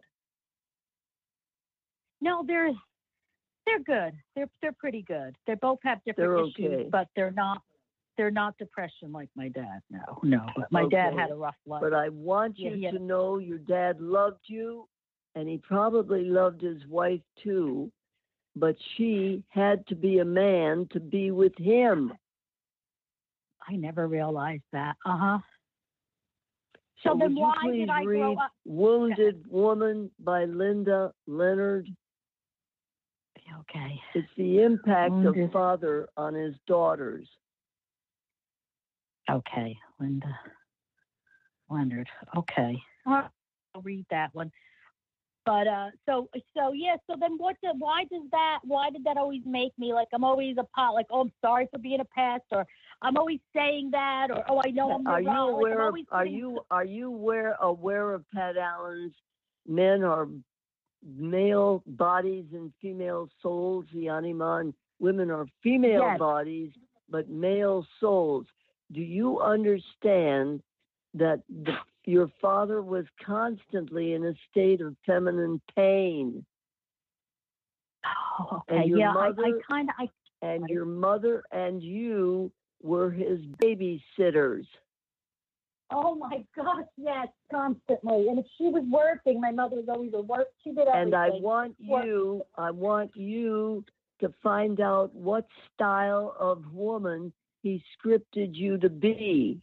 No, they're good. They're pretty good. They both have different issues, but they're not depression like my dad. No. But my dad had a rough life. But I want you to know your dad loved you, and he probably loved his wife too, but she had to be a man to be with him. I never realized that. So So then would you why please did I read grow up? Wounded Woman by Linda Leonard? Okay. It's the impact Wounded. of father on his daughters. Okay, Linda Leonard. Okay. I'll read that one. But so then why did that always make me like I'm always like, oh, I'm sorry for being a pest, or I'm always saying that, or oh, I know I'm Are you wrong. aware Like, are you aware of Pat Allen's men are male bodies and female souls, the anima, and women are female bodies but male souls? Do you understand that your father was constantly in a state of feminine pain? Oh, okay. And Yeah, your mother and you were his babysitters. Oh my gosh, yes, constantly. And if she was working, my mother was always at work. She did everything. And I want you to find out what style of woman he scripted you to be.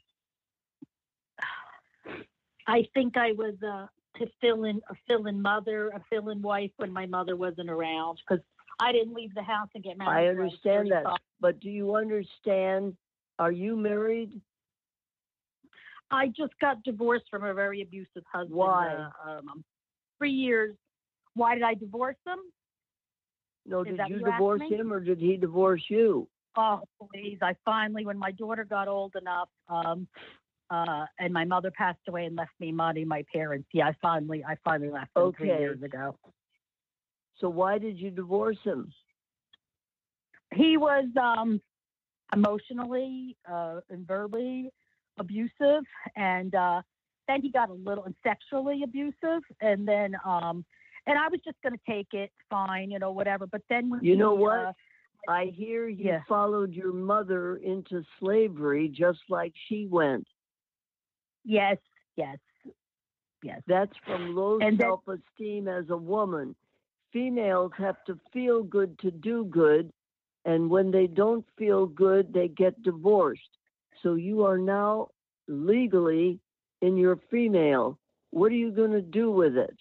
I think I was a fill-in mother, a fill-in wife when my mother wasn't around, because I didn't leave the house and get married. I understand that, but do you understand? Are you married? I just got divorced from a very abusive husband. Why? 3 years. Why did I divorce him? No, did you divorce him or did he divorce you? Oh, please. I finally, when my daughter got old enough, and my mother passed away and left me money, my parents. Yeah, I finally left them 3 years ago. So why did you divorce him? He was emotionally and verbally abusive, and then he got a little sexually abusive, and then and I was just going to take it, fine, whatever. But then when what? I hear you followed your mother into slavery just like she went. Yes. That's from low self-esteem as a woman. Females have to feel good to do good, and when they don't feel good, they get divorced. So you are now legally in your female. What are you going to do with it?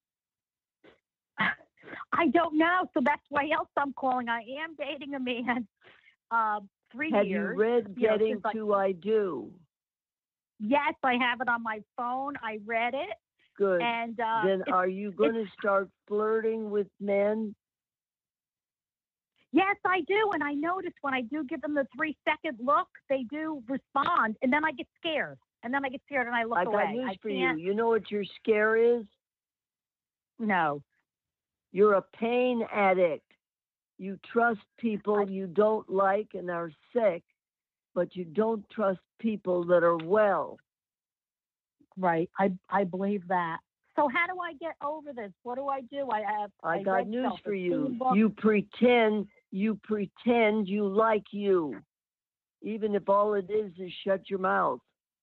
I don't know. So that's why else I'm calling. I am dating a man. 3 years. Have you read Getting to I Do? Yes, I have it on my phone. I read it. Good. And then are you going to start flirting with men? Yes, I do. And I notice when I do give them the 3-second look, they do respond. And then I get scared. And I look away. I got news for you. You know what your scare is? No. You're a pain addict. You trust people you don't like and are sick, but you don't trust people that are well. Right. I believe that. So how do I get over this? What do I do? I got news for you. You pretend you like you, even if all it is shut your mouth.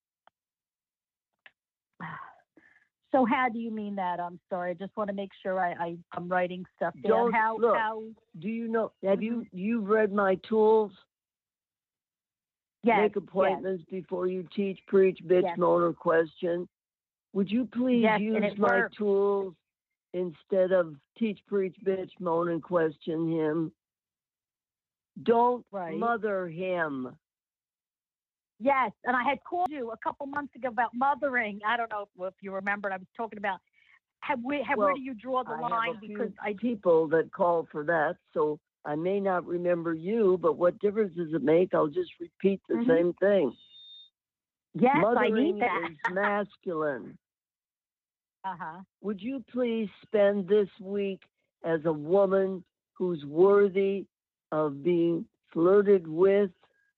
So how do you mean that? I'm sorry. I just want to make sure I'm writing stuff down. Do you know? Have you read my tools? Yes. Make appointments before you teach, preach, bitch, moan, or question. Would you please use my tools instead of teach, preach, bitch, moan, and question him? Don't mother him. Yes, and I had called you a couple months ago about mothering. I don't know if you remembered. I was talking about where do you draw the line? Because people that call for that, so I may not remember you, but what difference does it make? I'll just repeat the same thing. Yes, I Mothering need that. is masculine. Uh-huh. Would you please spend this week as a woman who's worthy of being flirted with?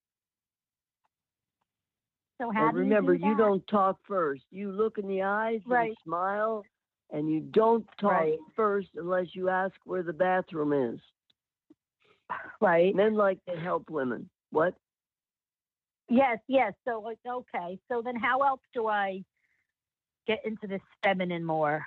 So how And do remember, you do you that? don't talk first. You look in the eyes Right. and smile, and you don't talk Right. first unless you ask where the bathroom is. Right. Men like to help women. What? Yes, yes. So, okay. So then how else do I get into this feminine more?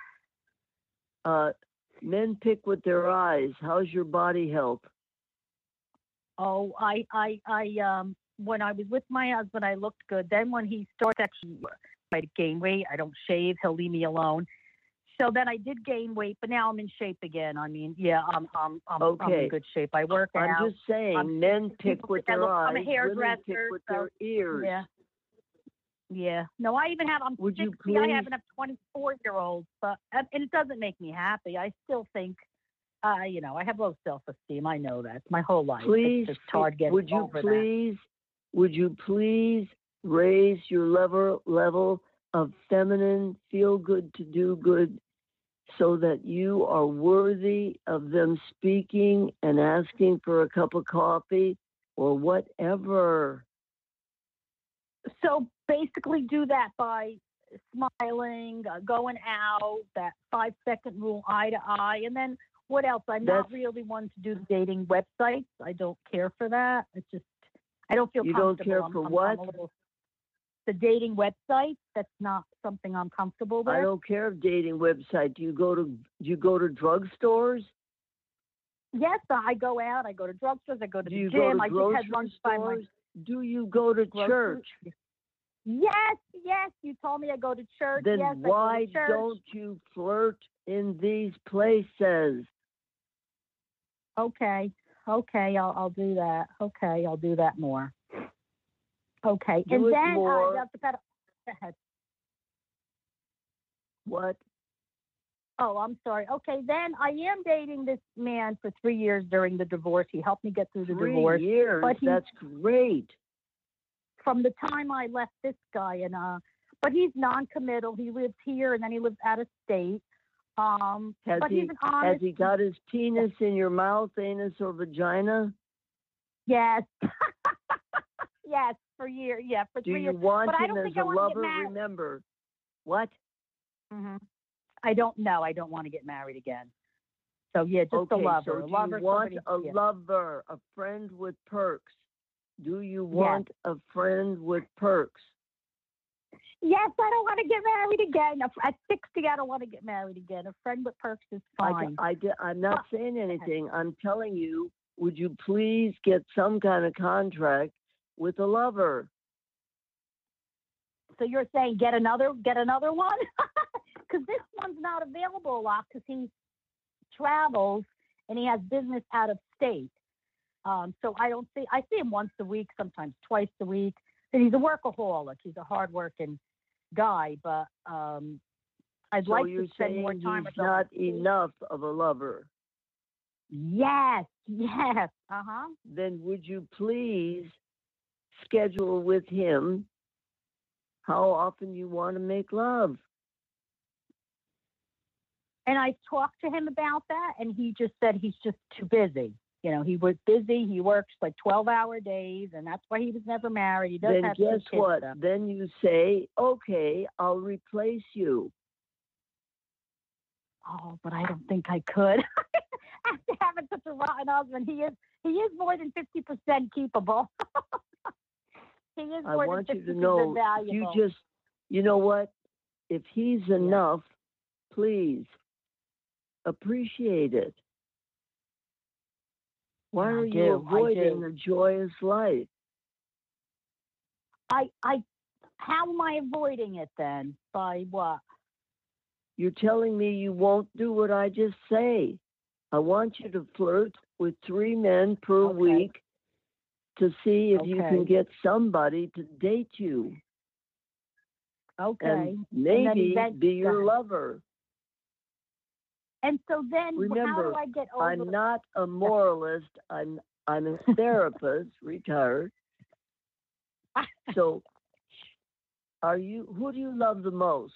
Men pick with their eyes. How's your body health? Oh, when I was with my husband, I looked good. Then when he starts actually I gain weight, I don't shave. He'll leave me alone. So then I did gain weight, but now I'm in shape again. I mean, yeah, I'm Okay. in good shape. I work out. I'm just saying, men pick with their eyes. I'm a Women hairdresser. pick with so, their ears. Yeah. Yeah. No, I even have. I'm Would 60. you I please- have enough 24-year-olds, but and it doesn't make me happy. I still think, I have low self-esteem. I know that. It's my whole life. Please, It's just hard getting would you over please, would you please raise your level of feminine, feel good to do good, so that you are worthy of them speaking and asking for a cup of coffee or whatever. that. So basically, do that by smiling, going out, that 5-second rule, eye to eye, and then what else? I'm not That's- really one to do dating websites. I don't care for that. It's just I don't feel You don't comfortable. care I'm- for I'm what? a little- the dating website. That's not something I'm comfortable with. I don't care if dating website. Do you go to drugstores? Yes, I go out. I go to drugstores. I go to Do the you gym. go to I just grocery had lunch by my stores? Do you go to grocery- church? Yes, yes. You told me I go to church. Then yes, why I go to church. don't you flirt in these places? Okay, I'll do that. Okay, I'll do that more. Okay, Do and it then more. Dr. Pet- go ahead. What? Oh, I'm sorry. Okay, then I am dating this man for 3 years during the divorce. He helped me get through the 3 divorce. years? but he- That's great. From the time I left this guy, and but he's non-committal. He lives here, and then he lives out of state. Has but he he's an honest. has he got his penis in your mouth, anus, or vagina? Yes. Yes, for years. Yeah, for Do 3 you years. want But I him don't as think a I want to get lover? married. Remember, what? Hmm. I don't know. I don't want to get married again. So yeah, just Okay, a lover. so a do lover, you want somebody- a yeah. lover, a friend with perks? Do you want a friend with perks? Yes, I don't want to get married again. At 60, I don't want to get married again. A friend with perks is fine. I'm not saying anything. I'm telling you, would you please get some kind of contract with a lover? So you're saying get another one? Because this one's not available a lot because he travels and he has business out of state. So I see him once a week, sometimes twice a week. And he's a workaholic. He's a hardworking guy, but I'd So like you're to spend more saying time he's with him. not enough of a lover. Yes, yes. Uh-huh. Then would you please schedule with him how often you want to make love? And I talked to him about that, and he just said he's just too busy. He was busy. He works like 12-hour days, and that's why he was never married. He does Then have two guess kids, what? though. Then you say, okay, I'll replace you. Oh, but I don't think I could. After having such a rotten husband, he is more than 50% keepable. He is I more want than you 50% to know, valuable. you know what? If he's enough, please appreciate it. Why I are do, you I avoiding do. a joyous life? How am I avoiding it then? By what? You're telling me you won't do what I just say. I want you to flirt with 3 men per Okay. week to see if you can Okay. get somebody to date you Okay. and then maybe be your go ahead. lover. And so then, how Remember, do I get over? I'm not a moralist. I'm a therapist, retired. So Who do you love the most?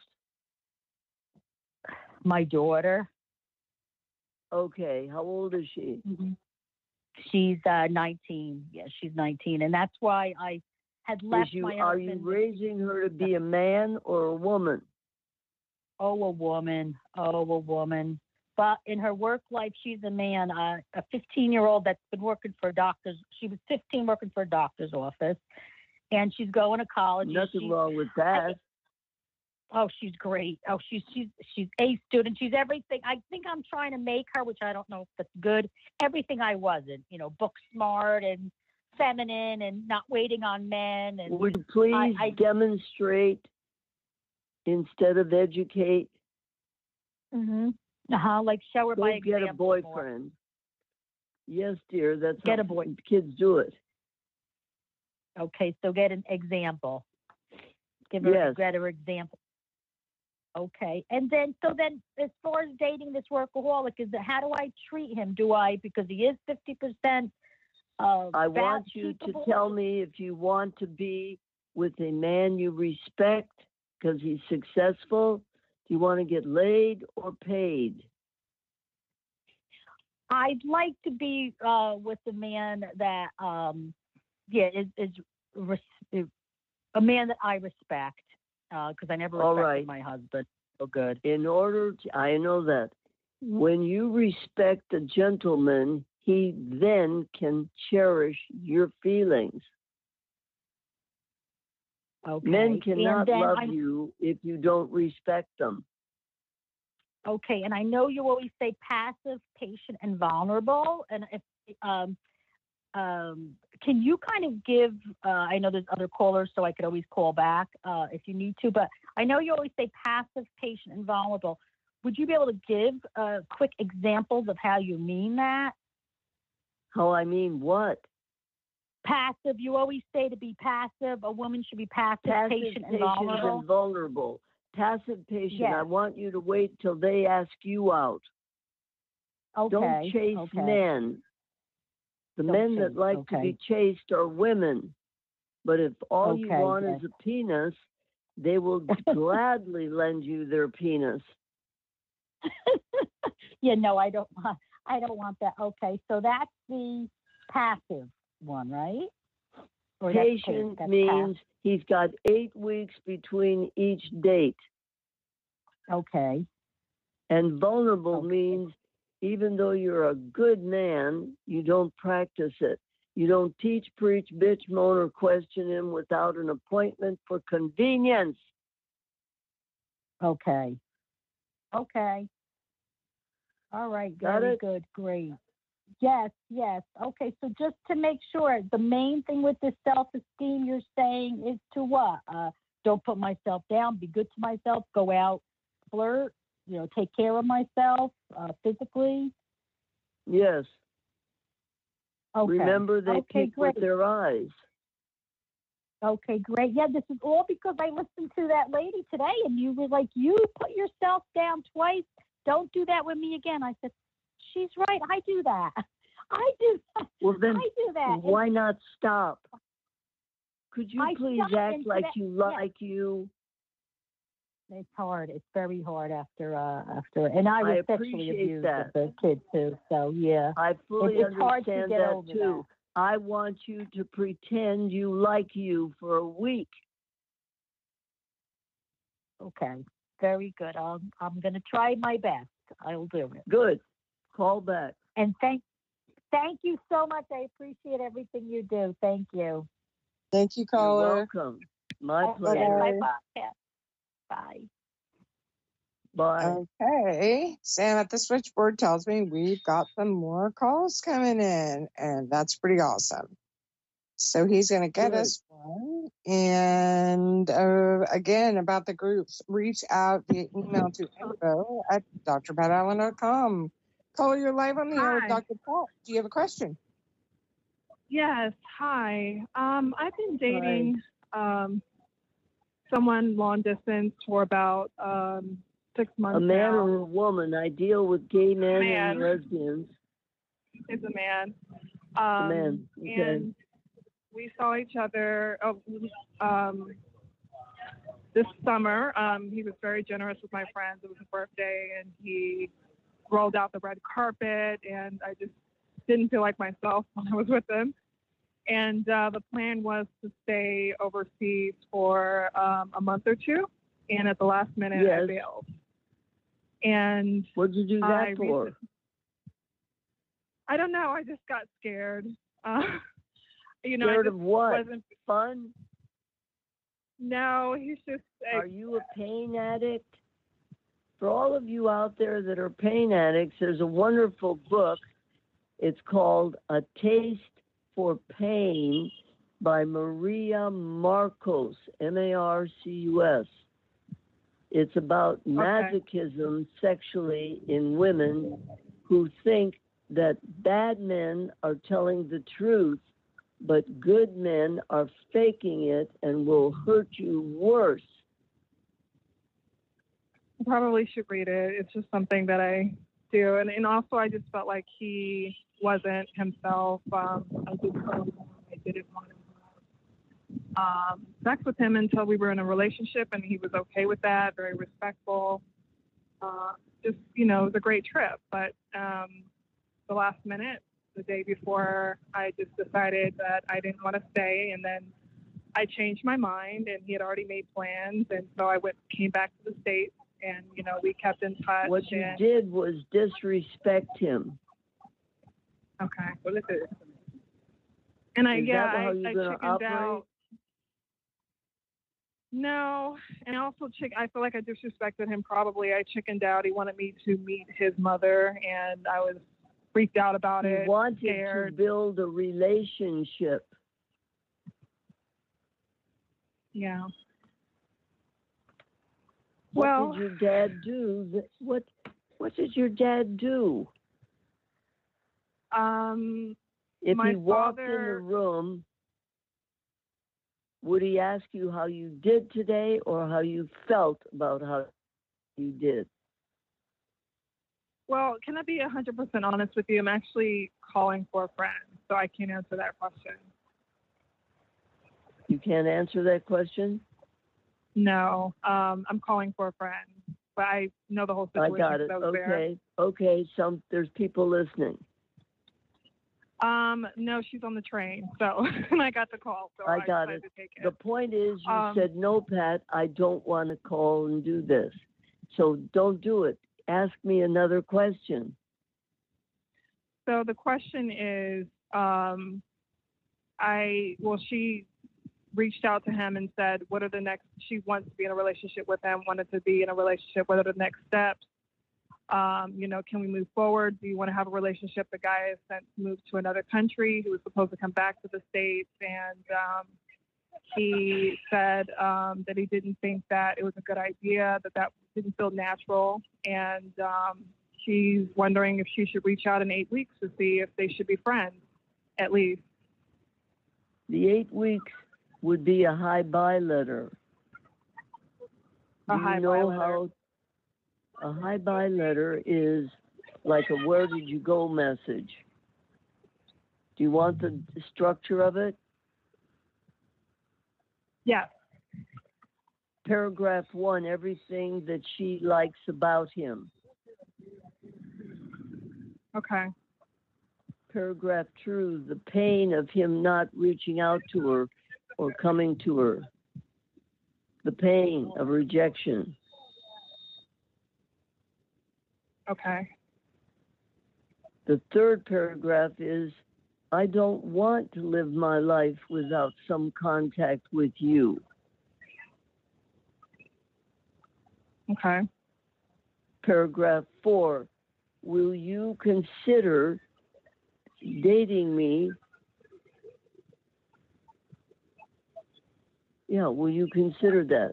My daughter. Okay, how old is she? Mm-hmm. She's 19. Yeah, she's 19, and that's why I had left my husband. Are you raising her to be a man or a woman? Oh, a woman. Oh, a woman. But in her work life, she's a man. A 15-year-old that's been working for doctors. She was 15 working for a doctor's office, and she's going to college. Nothing wrong with that. Oh, she's great. Oh, she's a student. She's everything. I think I'm trying to make her, which I don't know if that's good, everything I wasn't. You know, book smart and feminine and not waiting on men. And would you please demonstrate instead of educate? Mm-hmm. Like show her by example. Get a boyfriend. More. Yes, dear. That's get how a boy. Kids do it. Okay, so get an example. Get her example. Okay, and then as far as dating this workaholic, how do I treat him? Because he is 50%. I want you to tell me if you want to be with a man you respect because he's successful. Do you want to get laid or paid? I'd like to be with a man that, is a man that I respect. Because I never respected my husband so good. I know that. When you respect a gentleman, he then can cherish your feelings. Okay. Men cannot love you if you don't respect them. Okay, and I know you always say passive, patient, and vulnerable. And if can you kind of give, I know there's other callers, so I could always call back if you need to, but I know you always say passive, patient, and vulnerable. Would you be able to give quick examples of how you mean that? How I mean what? Passive. You always say to be passive. A woman should be passive, patient, and vulnerable. Passive, patient. Yes. I want you to wait till they ask you out. Okay. Don't chase men. The men that like to be chased are women. But if all you want is a penis, they will gladly lend you their penis. No, I don't want that. Okay, so that's the passive one, right? Or patient means he's got 8 weeks between each date. Okay. And vulnerable means even though you're a good man, you don't practice it. You don't teach, preach, bitch, moan, or question him without an appointment for convenience. Okay. All right. Very good. Great. Yes. Okay, so just to make sure, the main thing with this self-esteem you're saying is to what? Don't put myself down, be good to myself, go out, flirt, take care of myself physically. Yes. Okay. Remember, they peek with their eyes. Okay, great. Yeah, this is all because I listened to that lady today, and you were like, you put yourself down twice. Don't do that with me again. I said, she's right. I do that. I do that. Well, then, I do that. Why not stop? Could you please act like you like you? It's hard. It's very hard after, and I was sexually abused as a kid too. So yeah, I fully that understand too. I want you to pretend you like you for a week. Okay, very good. I'm going to try my best. I'll do it. Good. Call back. And thank you so much. I appreciate everything you do. Thank you. Thank you, caller. You're welcome. My pleasure. Bye. Bye. Okay. Sam at the switchboard tells me we've got some more calls coming in, and that's pretty awesome. So he's going to get us one. And again, about the groups, reach out via email to info@drpatallen.com. Caller, you're live on the air with Dr. Pat. Do you have a question? Yes. Hi. I've been dating someone long distance for about 6 months. A man now. or a woman? I deal with gay men and lesbians. It's a man. A man. Okay. And we saw each other. this summer. He was very generous with my friends. It was his birthday, and he rolled out the red carpet, and I just didn't feel like myself when I was with him. And the plan was to stay overseas for a month or two, and at the last minute, I bailed. And what did you do that for? I don't know. I just got scared. Scared of what? Fun? No, he's just. Are you a pain addict? For all of you out there that are pain addicts, there's a wonderful book. It's called A Taste for Pain by Maria Marcos, Marcus. It's about masochism sexually in women who think that bad men are telling the truth, but good men are faking it and will hurt you worse. I probably should read it. It's just something that I do. And also, I just felt like he wasn't himself. I didn't want to have sex with him until we were in a relationship, and he was okay with that, very respectful. Just, it was a great trip. But the last minute, the day before, I just decided that I didn't want to stay, and then I changed my mind, and he had already made plans, and so I came back to the States, and we kept in touch. What you did was disrespect him. Okay. And I chickened operate? out. No, and also I feel like I disrespected him. Probably I chickened out. He wanted me to meet his mother, and I was freaked out about it. He wanted scared. to build a relationship. Yeah. What did your dad do? What did your dad do? If he walked in the room, would he ask you how you did today or how you felt about how you did? Well, can I be 100% honest with you? I'm actually calling for a friend, so I can't answer that question. You can't answer that question? No, I'm calling for a friend, but I know the whole situation. I got it. Okay. There's people listening. No, she's on the train, so and I got the call, so I got it. To take it. The point is, you said, no, Pat, I don't want to call and do this. So don't do it. Ask me another question. So the question is, she reached out to him and said, she wants to be in a relationship with him, wanted to be in a relationship, what are the next steps? Can we move forward? Do you want to have a relationship? The guy has since moved to another country. He was supposed to come back to the States, and he said that he didn't think that it was a good idea, that didn't feel natural, and she's wondering if she should reach out in 8 weeks to see if they should be friends, at least. The 8 weeks would be a hi-bye letter. A hi-bye letter. A hi-bye letter is like a where did you go message. Do you want the structure of it? Yes. Paragraph 1, everything that she likes about him. Okay. Paragraph 2, the pain of him not reaching out to her or coming to her. The pain of rejection. Okay. The third paragraph is, I don't want to live my life without some contact with you. Okay. Paragraph 4, will you consider dating me? Yeah, will you consider that?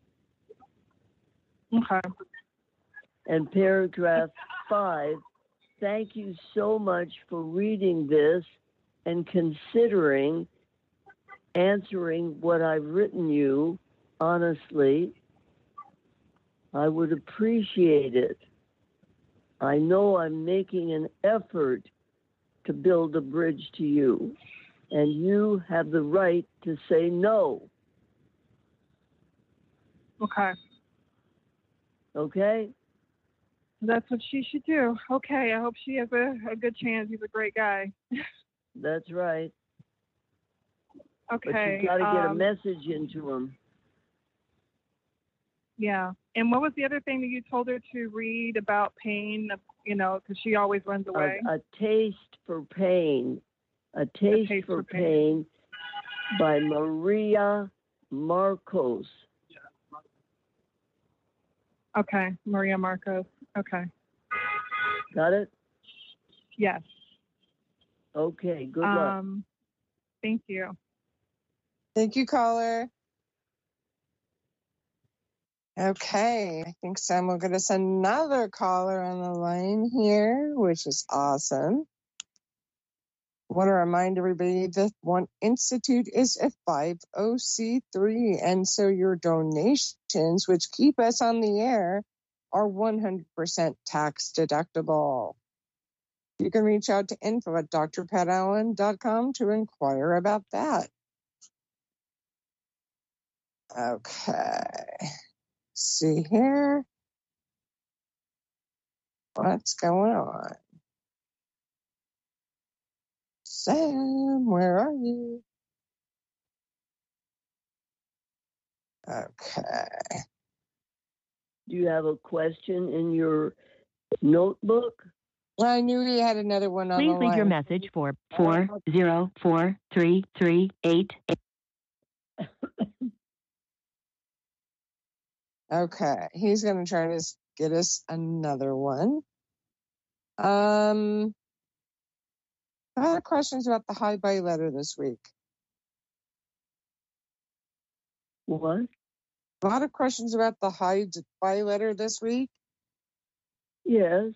Okay. And paragraph 5, thank you so much for reading this and considering answering what I've written you honestly. I would appreciate it. I know I'm making an effort to build a bridge to you, and you have the right to say no. Okay. Okay? That's what she should do. Okay. I hope she has a good chance. He's a great guy. That's right. Okay. But you've got to get a message into him. Yeah. And what was the other thing that you told her to read about pain? You know, because she always runs away. A Taste for Pain. A Taste for Pain by Maria Marcos. Okay. Maria Marcos. Okay. Got it? Yes. Okay. Good luck. Thank you. Thank you, caller. Okay, I think Sam will get us another caller on the line here, which is awesome. I want to remind everybody that One Institute is a 50c3, and so your donations, which keep us on the air, are 100% tax deductible. You can reach out to info@drpatallen.com to inquire about that. Okay. See here. What's going on? Sam, where are you? Okay. Do you have a question in your notebook? I knew he had another one on the line. Please leave your message for 404-338. Okay, he's going to try to get us another one. I had questions about the high buy letter this week. What? A lot of questions about the high buy letter this week. Yes.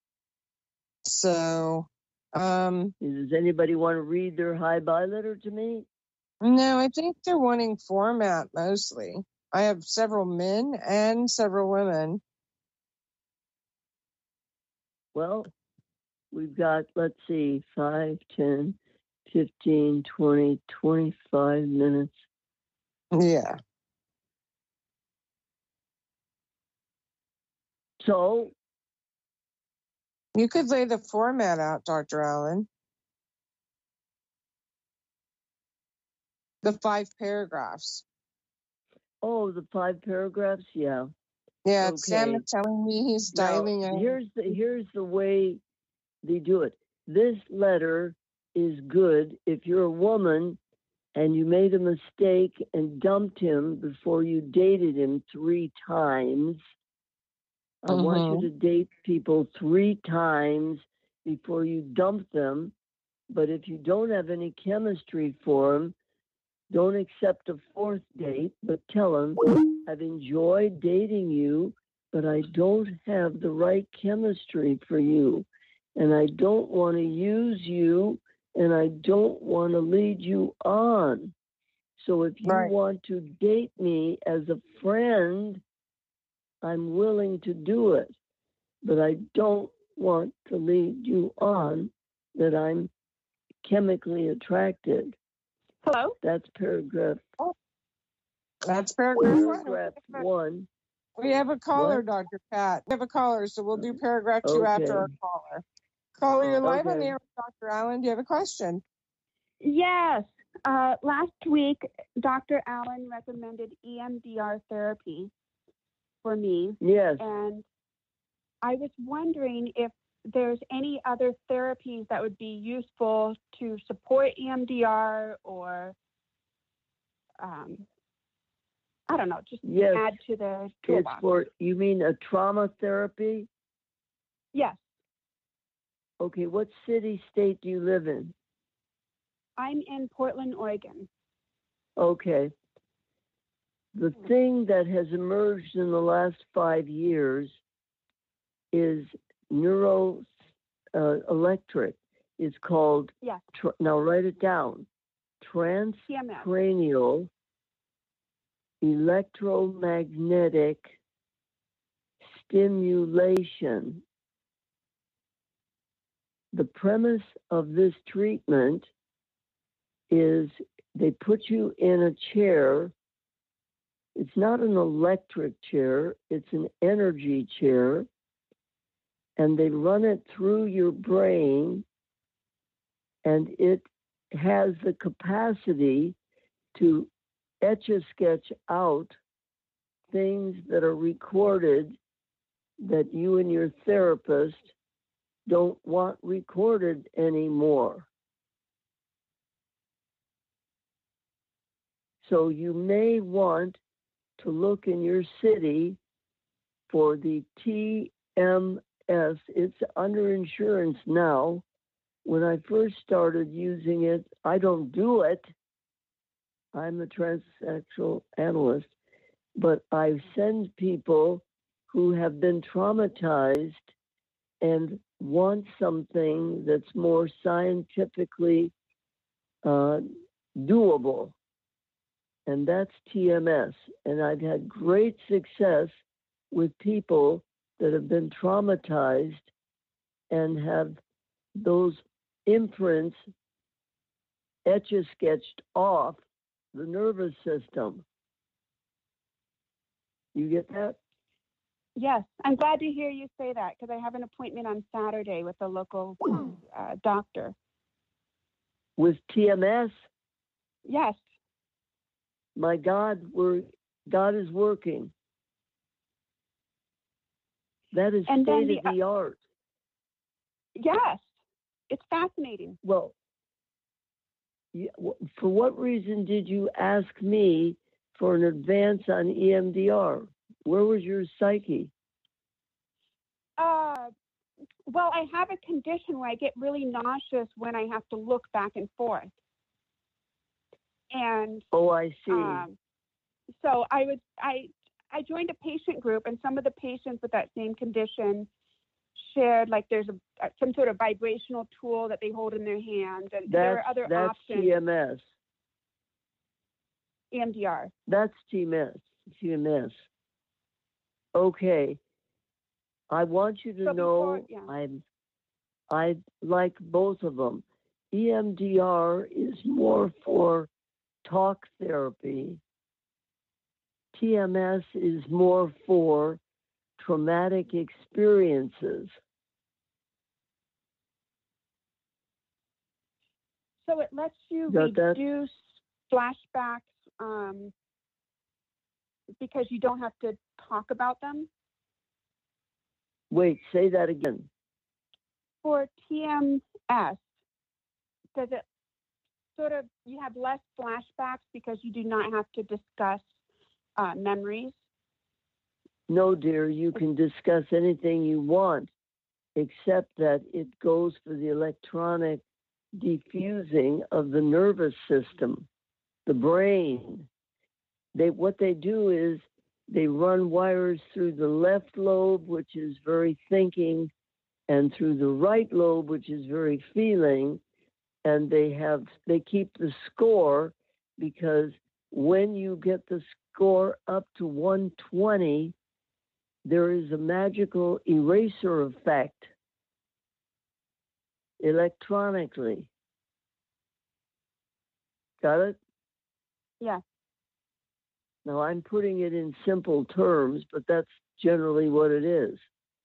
So, does anybody want to read their high buy letter to me? No, I think they're wanting format mostly. I have several men and several women. Well, we've got, let's see, 5, 10, 15, 20, 25 minutes. Yeah. So? You could lay the format out, Dr. Allen. The 5 paragraphs. Oh, the 5 paragraphs? Yeah. Yeah, okay. Sam is telling me he's dialing in. Here's the way they do it. This letter is good if you're a woman and you made a mistake and dumped him before you dated him 3 times. I want you to date people 3 times before you dump them. But if you don't have any chemistry for them, don't accept a 4th date, but tell them, I've enjoyed dating you, but I don't have the right chemistry for you. And I don't want to use you, and I don't want to lead you on. So if you want to date me as a friend, I'm willing to do it. But I don't want to lead you on that I'm chemically attracted. Hello? That's paragraph. That's paragraph 1. We have a caller, Dr. Pat. We have a caller, so we'll do paragraph 2 after our caller. Caller, you're live on the air with Dr. Allen. Do you have a question? Yes. Last week, Dr. Allen recommended EMDR therapy for me. Yes. And I was wondering if there's any other therapies that would be useful to support EMDR or, I don't know, just add to the toolbox. You mean a trauma therapy? Yes. Okay, what city, state do you live in? I'm in Portland, Oregon. Okay. The thing that has emerged in the last 5 years is electric. It's called, now write it down, transcranial electromagnetic stimulation. The premise of this treatment is they put you in a chair It's not an electric chair, it's an energy chair. And they run it through your brain, and it has the capacity to etch-a-sketch out things that are recorded that you and your therapist don't want recorded anymore. So you may want to look in your city for the TMS. It's under insurance now. When I first started using it, I don't do it. I'm a transsexual analyst, but I send people who have been traumatized and want something that's more scientifically doable. And that's TMS. And I've had great success with people that have been traumatized and have those imprints etch-a-sketched off the nervous system. You get that? Yes, I'm glad to hear you say that because I have an appointment on Saturday with a local doctor. With TMS? Yes. My God, God is working. That is state of the art. Yes, it's fascinating. Well, for what reason did you ask me for an advance on EMDR? Where was your psyche? Well, I have a condition where I get really nauseous when I have to look back and forth. And oh, I see. So I joined a patient group, and some of the patients with that same condition shared like there's some sort of vibrational tool that they hold in their hands, and there are other options. That's TMS. EMDR. That's TMS. Okay. I want you to know I like both of them. EMDR is more for talk therapy. TMS is more for traumatic experiences. So it lets you reduce flashbacks because you don't have to talk about them? Wait, say that again. For TMS, does it sort of, you have less flashbacks because you do not have to discuss memories? No, dear, you can discuss anything you want, except that it goes for the electronic diffusing of the nervous system, the brain. What they do is they run wires through the left lobe, which is very thinking, and through the right lobe, which is very feeling, and they keep the score, because when you get the score up to 120, there is a magical eraser effect electronically. Got it? Yeah. Now, I'm putting it in simple terms, but that's generally what it is.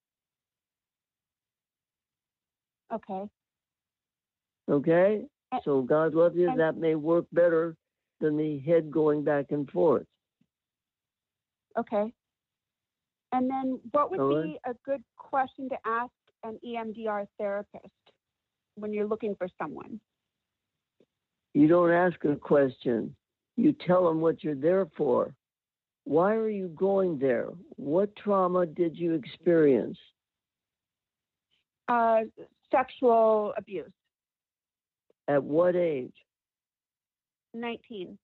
Okay. Okay? So God love you. That may work better than the head going back and forth. Okay. And then what would be a good question to ask an EMDR therapist when you're looking for someone? You don't ask a question. You tell them what you're there for. Why are you going there? What trauma did you experience? Sexual abuse. At what age? 19.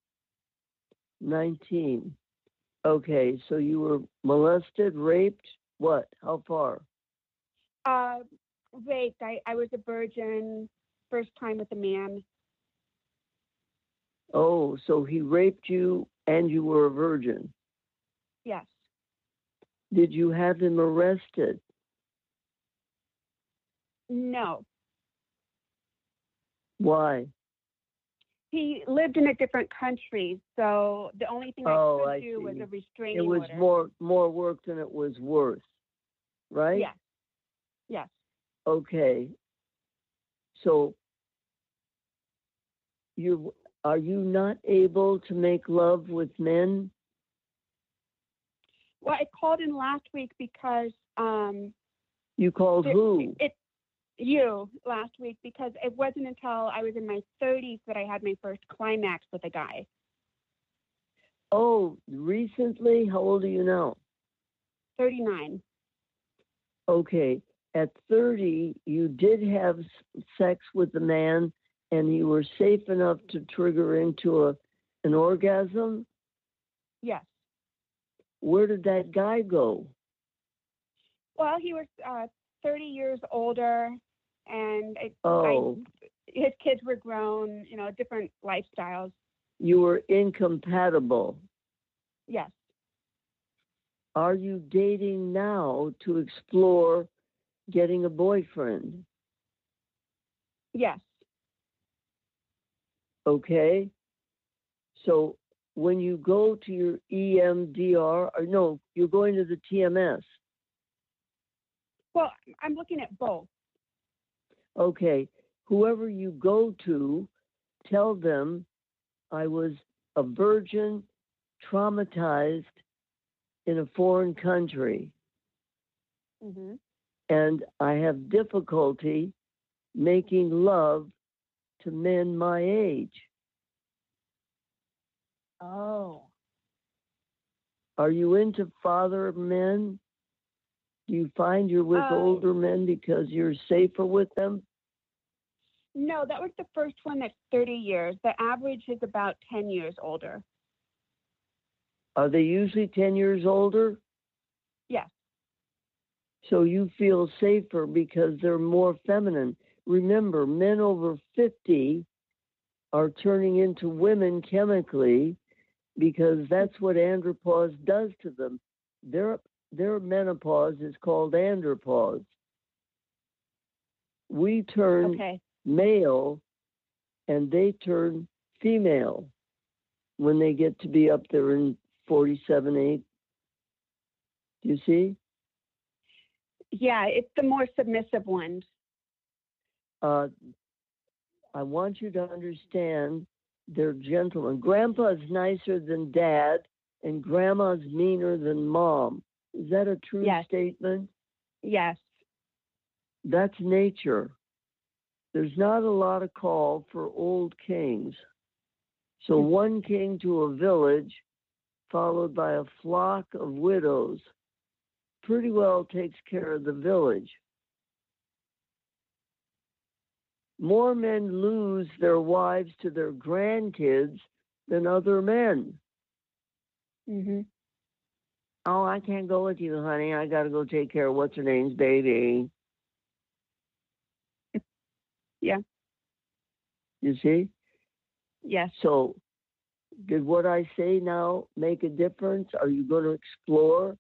19. Okay, so you were molested, raped, what? How far? Raped. I was a virgin, first time with a man. Oh, so he raped you and you were a virgin? Yes. Did you have him arrested? No. Why? He lived in a different country, so the only thing I could do was a restraining order. It was more work than it was worth, right? Yes. Yes. Okay. So are you not able to make love with men? Well, I called in last week because You called who? You last week, because it wasn't until I was in my 30s that I had my first climax with a guy. Oh, recently? How old are you now? 39. Okay. At 30, you did have sex with a man and you were safe enough to trigger into an orgasm? Yes. Where did that guy go? Well, he was 30 years older, and his kids were grown, different lifestyles. You were incompatible. Yes. Are you dating now to explore getting a boyfriend? Yes. Okay. So when you go to your EMDR, or no, you're going to the TMS. Well, I'm looking at both. Okay. Whoever you go to, tell them I was a virgin, traumatized in a foreign country. Mm-hmm. And I have difficulty making love to men my age. Oh. Are you into father men? Do you find you're with older men because you're safer with them? No, that was the first one that's 30 years. The average is about 10 years older. Are they usually 10 years older? Yes. So you feel safer because they're more feminine. Remember, men over 50 are turning into women chemically because that's what andropause does to them. Their menopause is called andropause. We turn male and they turn female when they get to be up there in 47, 8. Do you see? Yeah, it's the more submissive ones. I want you to understand they're gentlemen. Grandpa's nicer than dad, and grandma's meaner than mom. Is that a true statement? Yes. That's nature. There's not a lot of call for old kings. So one king to a village, followed by a flock of widows, pretty well takes care of the village. More men lose their wives to their grandkids than other men. Mm-hmm. Oh, I can't go with you, honey. I got to go take care of what's her name's baby. Yeah. You see? Yes. So, did what I say now make a difference? Are you going to explore?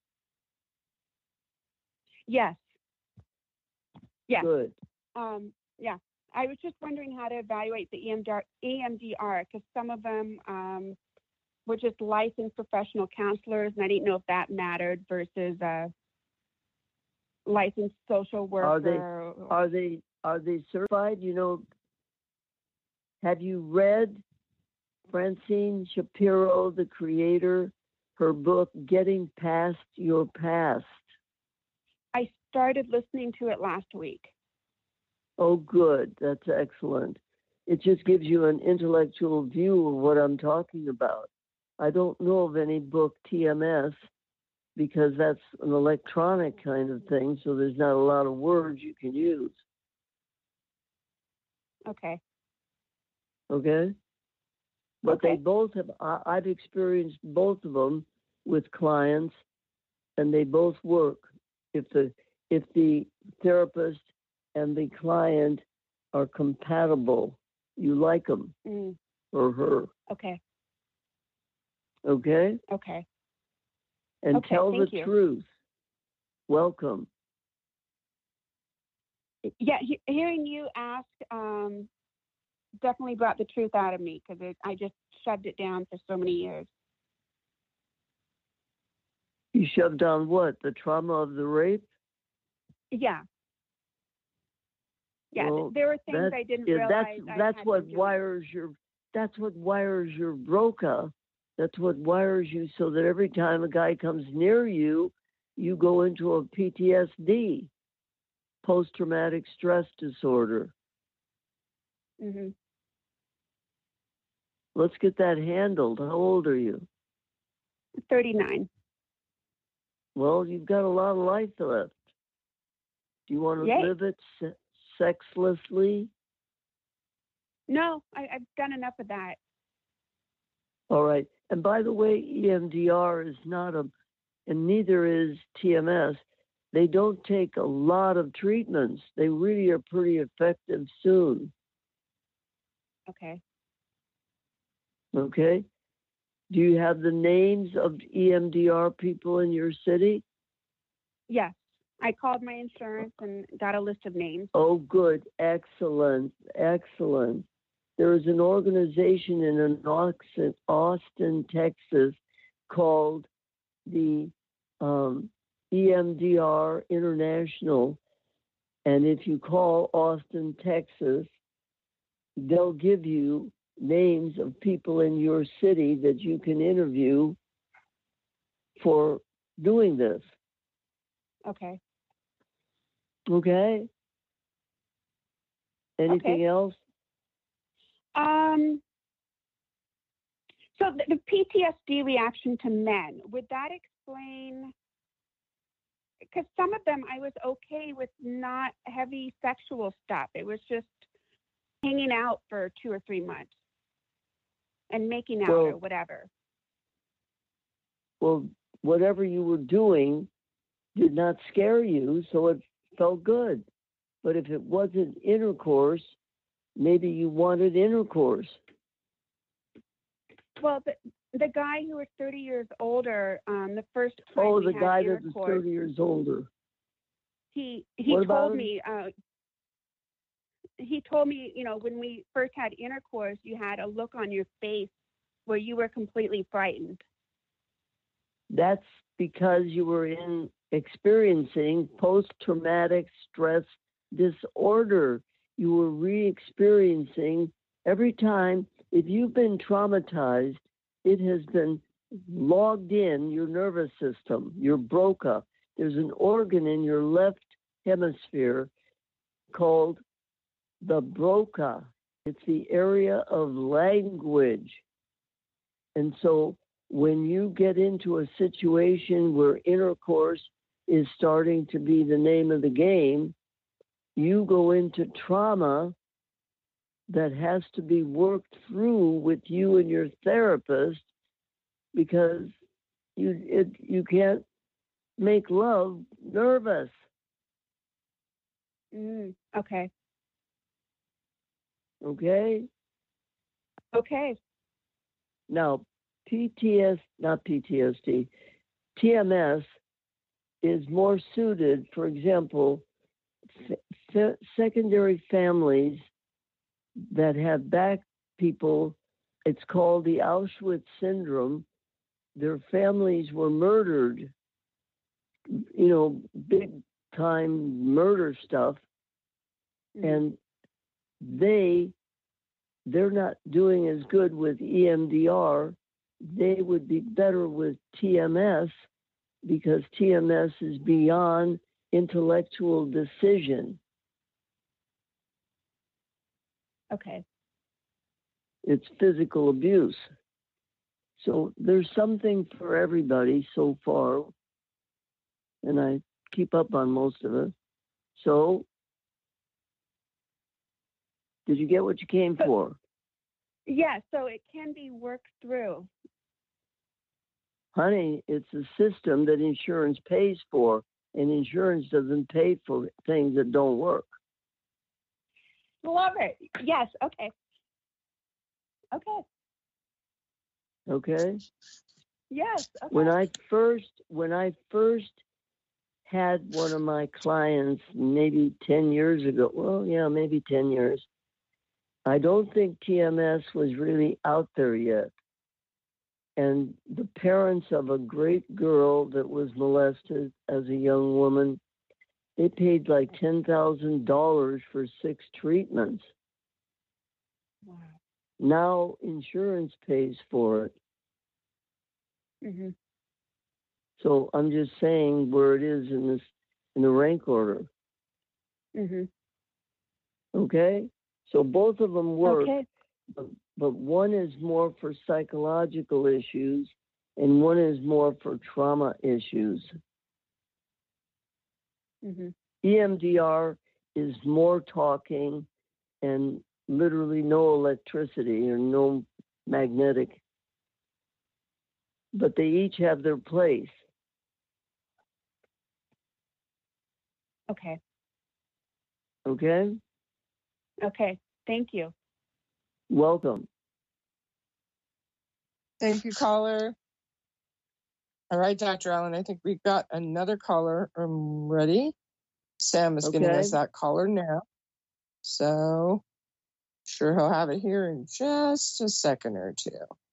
Yes. Yeah. Good. Yeah. I was just wondering how to evaluate the EMDR because some of them were just licensed professional counselors, and I didn't know if that mattered versus licensed social worker. Are they certified? You know, have you read Francine Shapiro, the creator, her book, Getting Past Your Past? I started listening to it last week. Oh, good. That's excellent. It just gives you an intellectual view of what I'm talking about. I don't know of any book TMS because that's an electronic kind of thing, so there's not a lot of words you can use. Okay. Okay? But they both have, I've experienced both of them with clients, and they both work. If the therapist and the client are compatible, you like them or her. Okay. Okay? Okay. And tell the you. truth. Welcome. Yeah, hearing you ask definitely brought the truth out of me because I just shoved it down for so many years. You shoved down what? The trauma of the rape? Yeah. Yeah, Well, there were things I didn't realize. That's what wires your broca. That's what wires you so that every time a guy comes near you, you go into a PTSD, post-traumatic stress disorder. Mm-hmm. Let's get that handled. How old are you? 39. Well, you've got a lot of life left. Do you want to live it sexlessly? No, I've done enough of that. All right. And by the way, EMDR is not and neither is TMS. They don't take a lot of treatments. They really are pretty effective soon. Okay. Okay. Do you have the names of EMDR people in your city? Yes. I called my insurance and got a list of names. Oh, good. Excellent. Excellent. There is an organization in Austin, Texas, called the EMDR International. And if you call Austin, Texas, they'll give you names of people in your city that you can interview for doing this. Okay. Okay. Anything else? So the PTSD reaction to men, would that explain? Because some of them I was okay with not heavy sexual stuff. It was just hanging out for 2 or 3 months and making out or whatever. Well, whatever you were doing did not scare you, so it felt good. But if it wasn't intercourse, maybe you wanted intercourse. Well, the guy who was 30 years older, the first time Oh, we the had guy intercourse, that was 30 years older. He What about told him? me, he told me, when we first had intercourse, you had a look on your face where you were completely frightened. That's because you were experiencing post-traumatic stress disorder. You were re-experiencing every time. If you've been traumatized, it has been logged in your nervous system, your broca. There's an organ in your left hemisphere called the broca. It's the area of language. And so when you get into a situation where intercourse is starting to be the name of the game, you go into trauma that has to be worked through with you and your therapist, because you can't make love nervous. Okay. Okay? Okay. Now, TMS is more suited, for example, secondary families that have back people. It's called the Auschwitz syndrome. Their families were murdered, big time murder stuff. And they're not doing as good with EMDR. They would be better with TMS, because TMS is beyond intellectual decision. Okay. It's physical abuse. So there's something for everybody so far, and I keep up on most of it. So, did you get what you came for? Yeah, so it can be worked through. Honey, it's a system that insurance pays for, and insurance doesn't pay for things that don't work. Love it. Yes. Okay. Okay? Yes. Okay. When I first had one of my clients maybe 10 years ago, maybe 10 years, I don't think TMS was really out there yet. And the parents of a great girl that was molested as a young woman, they paid like $10,000 for 6 treatments. Wow. Now insurance pays for it. Mm-hmm. So I'm just saying where it is in the rank order. Mm-hmm. Okay? So both of them work. Okay. But one is more for psychological issues and one is more for trauma issues. Mm-hmm. EMDR is more talking and literally no electricity or no magnetic. But they each have their place. Okay. Okay? Okay. Thank you. Welcome. Thank you, caller. All right, Dr. Allen, I think we've got another caller ready. Sam is getting us that caller now. So, sure he'll have it here in just a second or two.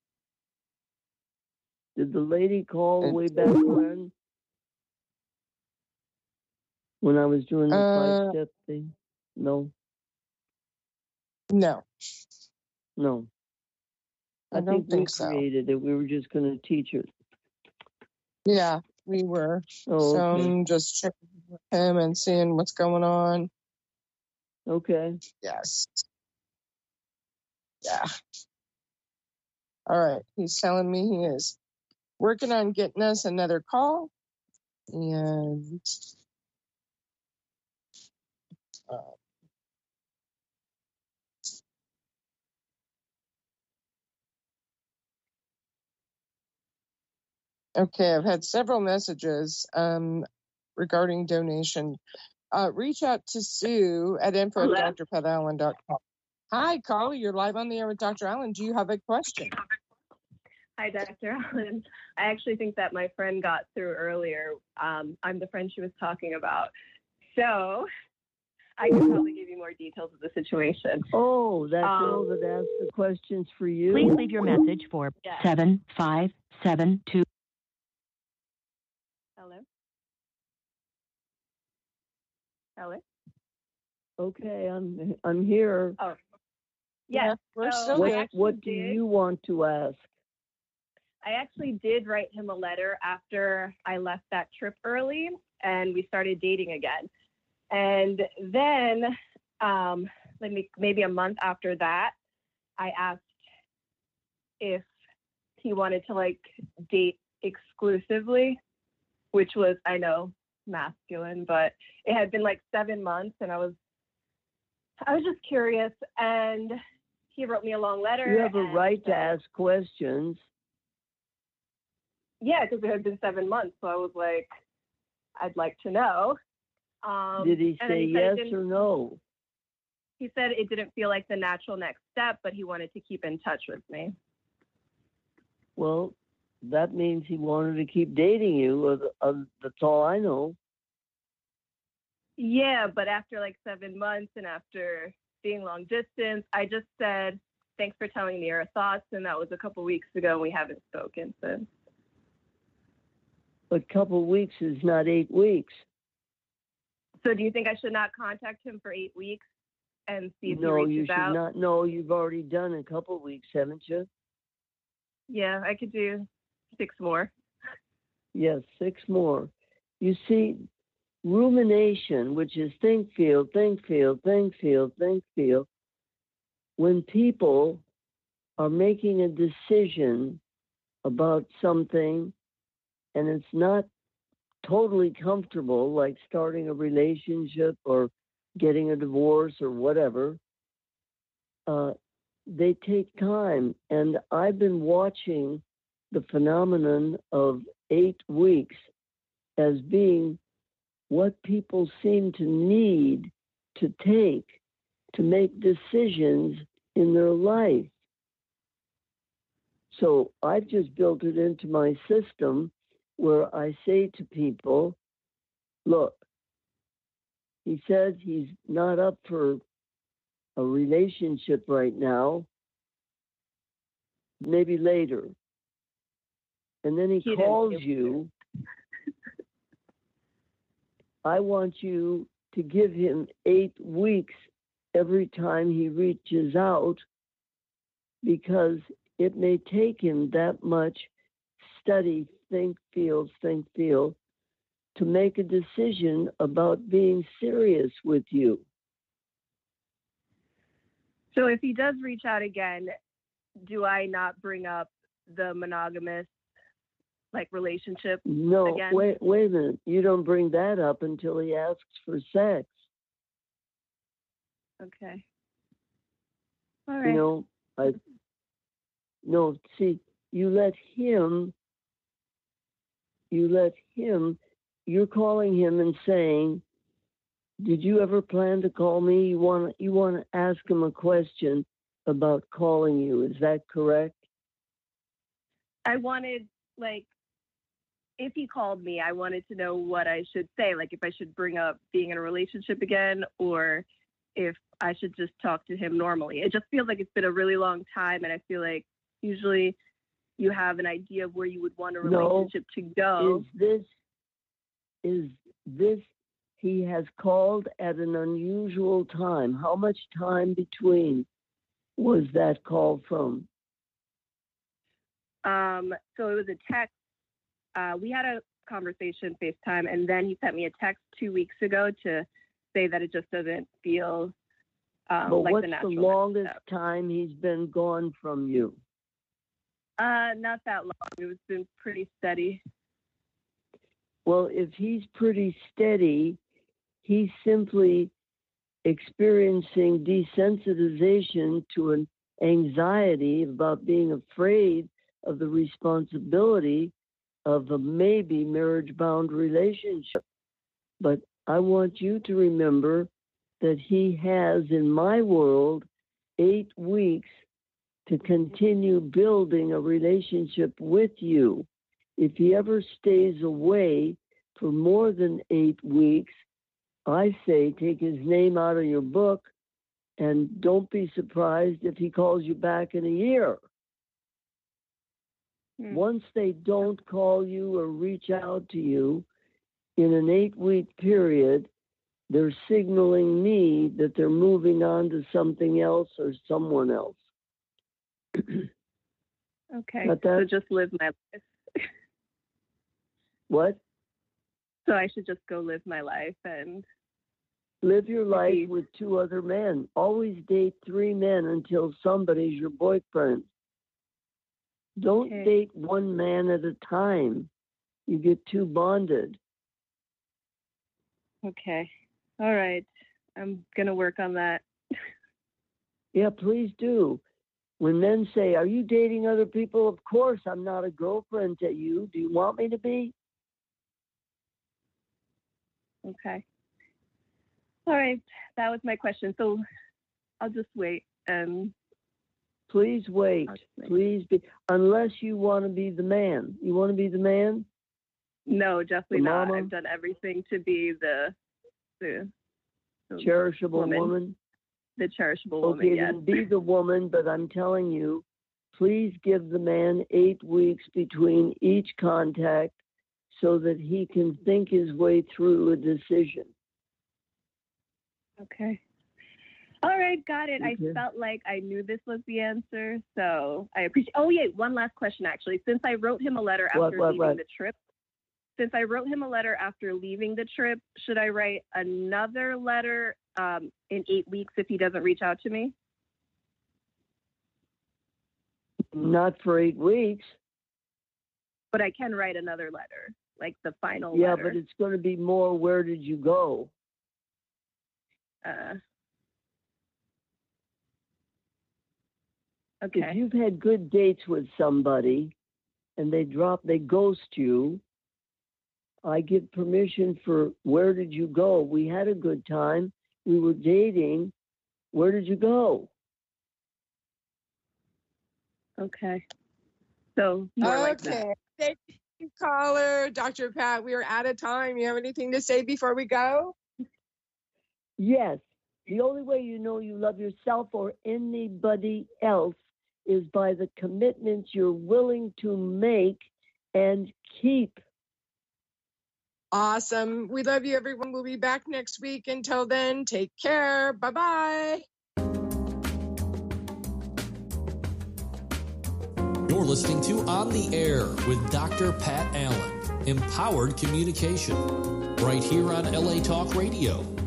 Did the lady call way back when? When I was doing the 5-step thing? No. No. No. I don't think so. We created it. We were just going to teach it. Yeah, we were. Oh, so okay. I'm just checking with him and seeing what's going on. Okay. Yes. Yeah. All right. He's telling me he is working on getting us another call. And okay, I've had several messages regarding donation. Reach out to Sue at info@drpatallen.com. Hi, caller. You're live on the air with Dr. Allen. Do you have a question? Hi, Dr. Allen. I actually think that my friend got through earlier. I'm the friend she was talking about. So I can probably give you more details of the situation. Oh, that girl that asked the questions for you? Please leave your message for 7572. Hello? Hello? Okay, I'm here. Oh, yes. We're so still here. What do you want to ask? I actually did write him a letter after I left that trip early and we started dating again. And then maybe a month after that, I asked if he wanted to like date exclusively, which was, I know, masculine, but it had been like 7 months and I was just curious, and he wrote me a long letter. You have a right to ask questions. Yeah, because it had been 7 months, so I was like, I'd like to know. Did he say yes or no? He said it didn't feel like the natural next step, but he wanted to keep in touch with me. Well, that means he wanted to keep dating you. That's all I know. Yeah, but after like 7 months and after being long distance, I just said, thanks for telling me your thoughts. And that was a couple weeks ago, and we haven't spoken since. But a couple weeks is not 8 weeks. So do you think I should not contact him for 8 weeks and see if he No, reaches you should out? not. No, you've already done a couple weeks, haven't you? Yeah, I could do 6 more. Yes, 6 more. You see, rumination, which is think, feel, think, feel, think, feel, think, feel, when people are making a decision about something and it's not totally comfortable, like starting a relationship or getting a divorce or whatever, they take time. And I've been watching the phenomenon of 8 weeks as being what people seem to need to take to make decisions in their life. So I've just built it into my system where I say to people, look, he says he's not up for a relationship right now, maybe later. And then he calls you. I want you to give him 8 weeks every time he reaches out, because it may take him that much study, think, feel, to make a decision about being serious with you. So if he does reach out again, do I not bring up the monogamous relationship again? Wait a minute. You don't bring that up until he asks for sex. Okay. All right. You let him, you're calling him and saying, did you ever plan to call me? You want to ask him a question about calling you. Is that correct? I wanted, if he called me, I wanted to know what I should say, if I should bring up being in a relationship again, or if I should just talk to him normally. It just feels like it's been a really long time, and I feel like usually you have an idea of where you would want a relationship to go. Is this, he has called at an unusual time. How much time between was that call from? So it was a text. We had a conversation, FaceTime, and then he sent me a text 2 weeks ago to say that it just doesn't feel but like what's the natural the longest time he's been gone from you? Not that long. It's been pretty steady. Well, if he's pretty steady, he's simply experiencing desensitization to an anxiety about being afraid of the responsibility of a maybe marriage-bound relationship. But I want you to remember that he has, in my world, 8 weeks to continue building a relationship with you. If he ever stays away for more than 8 weeks, I say take his name out of your book, and don't be surprised if he calls you back in a year. Once they don't call you or reach out to you in an 8-week period, they're signaling me that they're moving on to something else or someone else. Okay, so just live my life. What? So I should just go live my life and... Live your life with 2 other men. Always date 3 men until somebody's your boyfriend. Don't date 1 man at a time. You get too bonded. Okay. All right. I'm going to work on that. Yeah, please do. When men say, are you dating other people? Of course, I'm not a girlfriend to you. Do you want me to be? Okay. All right. That was my question. So I'll just wait. Please wait. Please be. Unless you want to be the man. You want to be the man? No, definitely not. Mama? I've done everything to be the Cherishable woman? The cherishable woman, Okay, yes. then be the woman, but I'm telling you, please give the man 8 weeks between each contact so that he can think his way through a decision. Okay. All right, got it. Okay. I felt like I knew this was the answer, so I appreciate. Oh yeah, one last question actually. Since I wrote him a letter after leaving the trip, should I write another letter in 8 weeks if he doesn't reach out to me? Not for 8 weeks. But I can write another letter, like the final letter. Yeah, but it's going to be more, where did you go? Okay. If you've had good dates with somebody and they ghost you, I give permission for, where did you go? We had a good time. We were dating. Where did you go? Okay. So more like that. Okay. Thank you, caller. Dr. Pat, we are out of time. You have anything to say before we go? Yes. The only way you know you love yourself or anybody else is by the commitments you're willing to make and keep. Awesome. We love you, everyone. We'll be back next week. Until then, take care. Bye-bye. You're listening to On the Air with Dr. Pat Allen. Empowered communication. Right here on LA Talk Radio.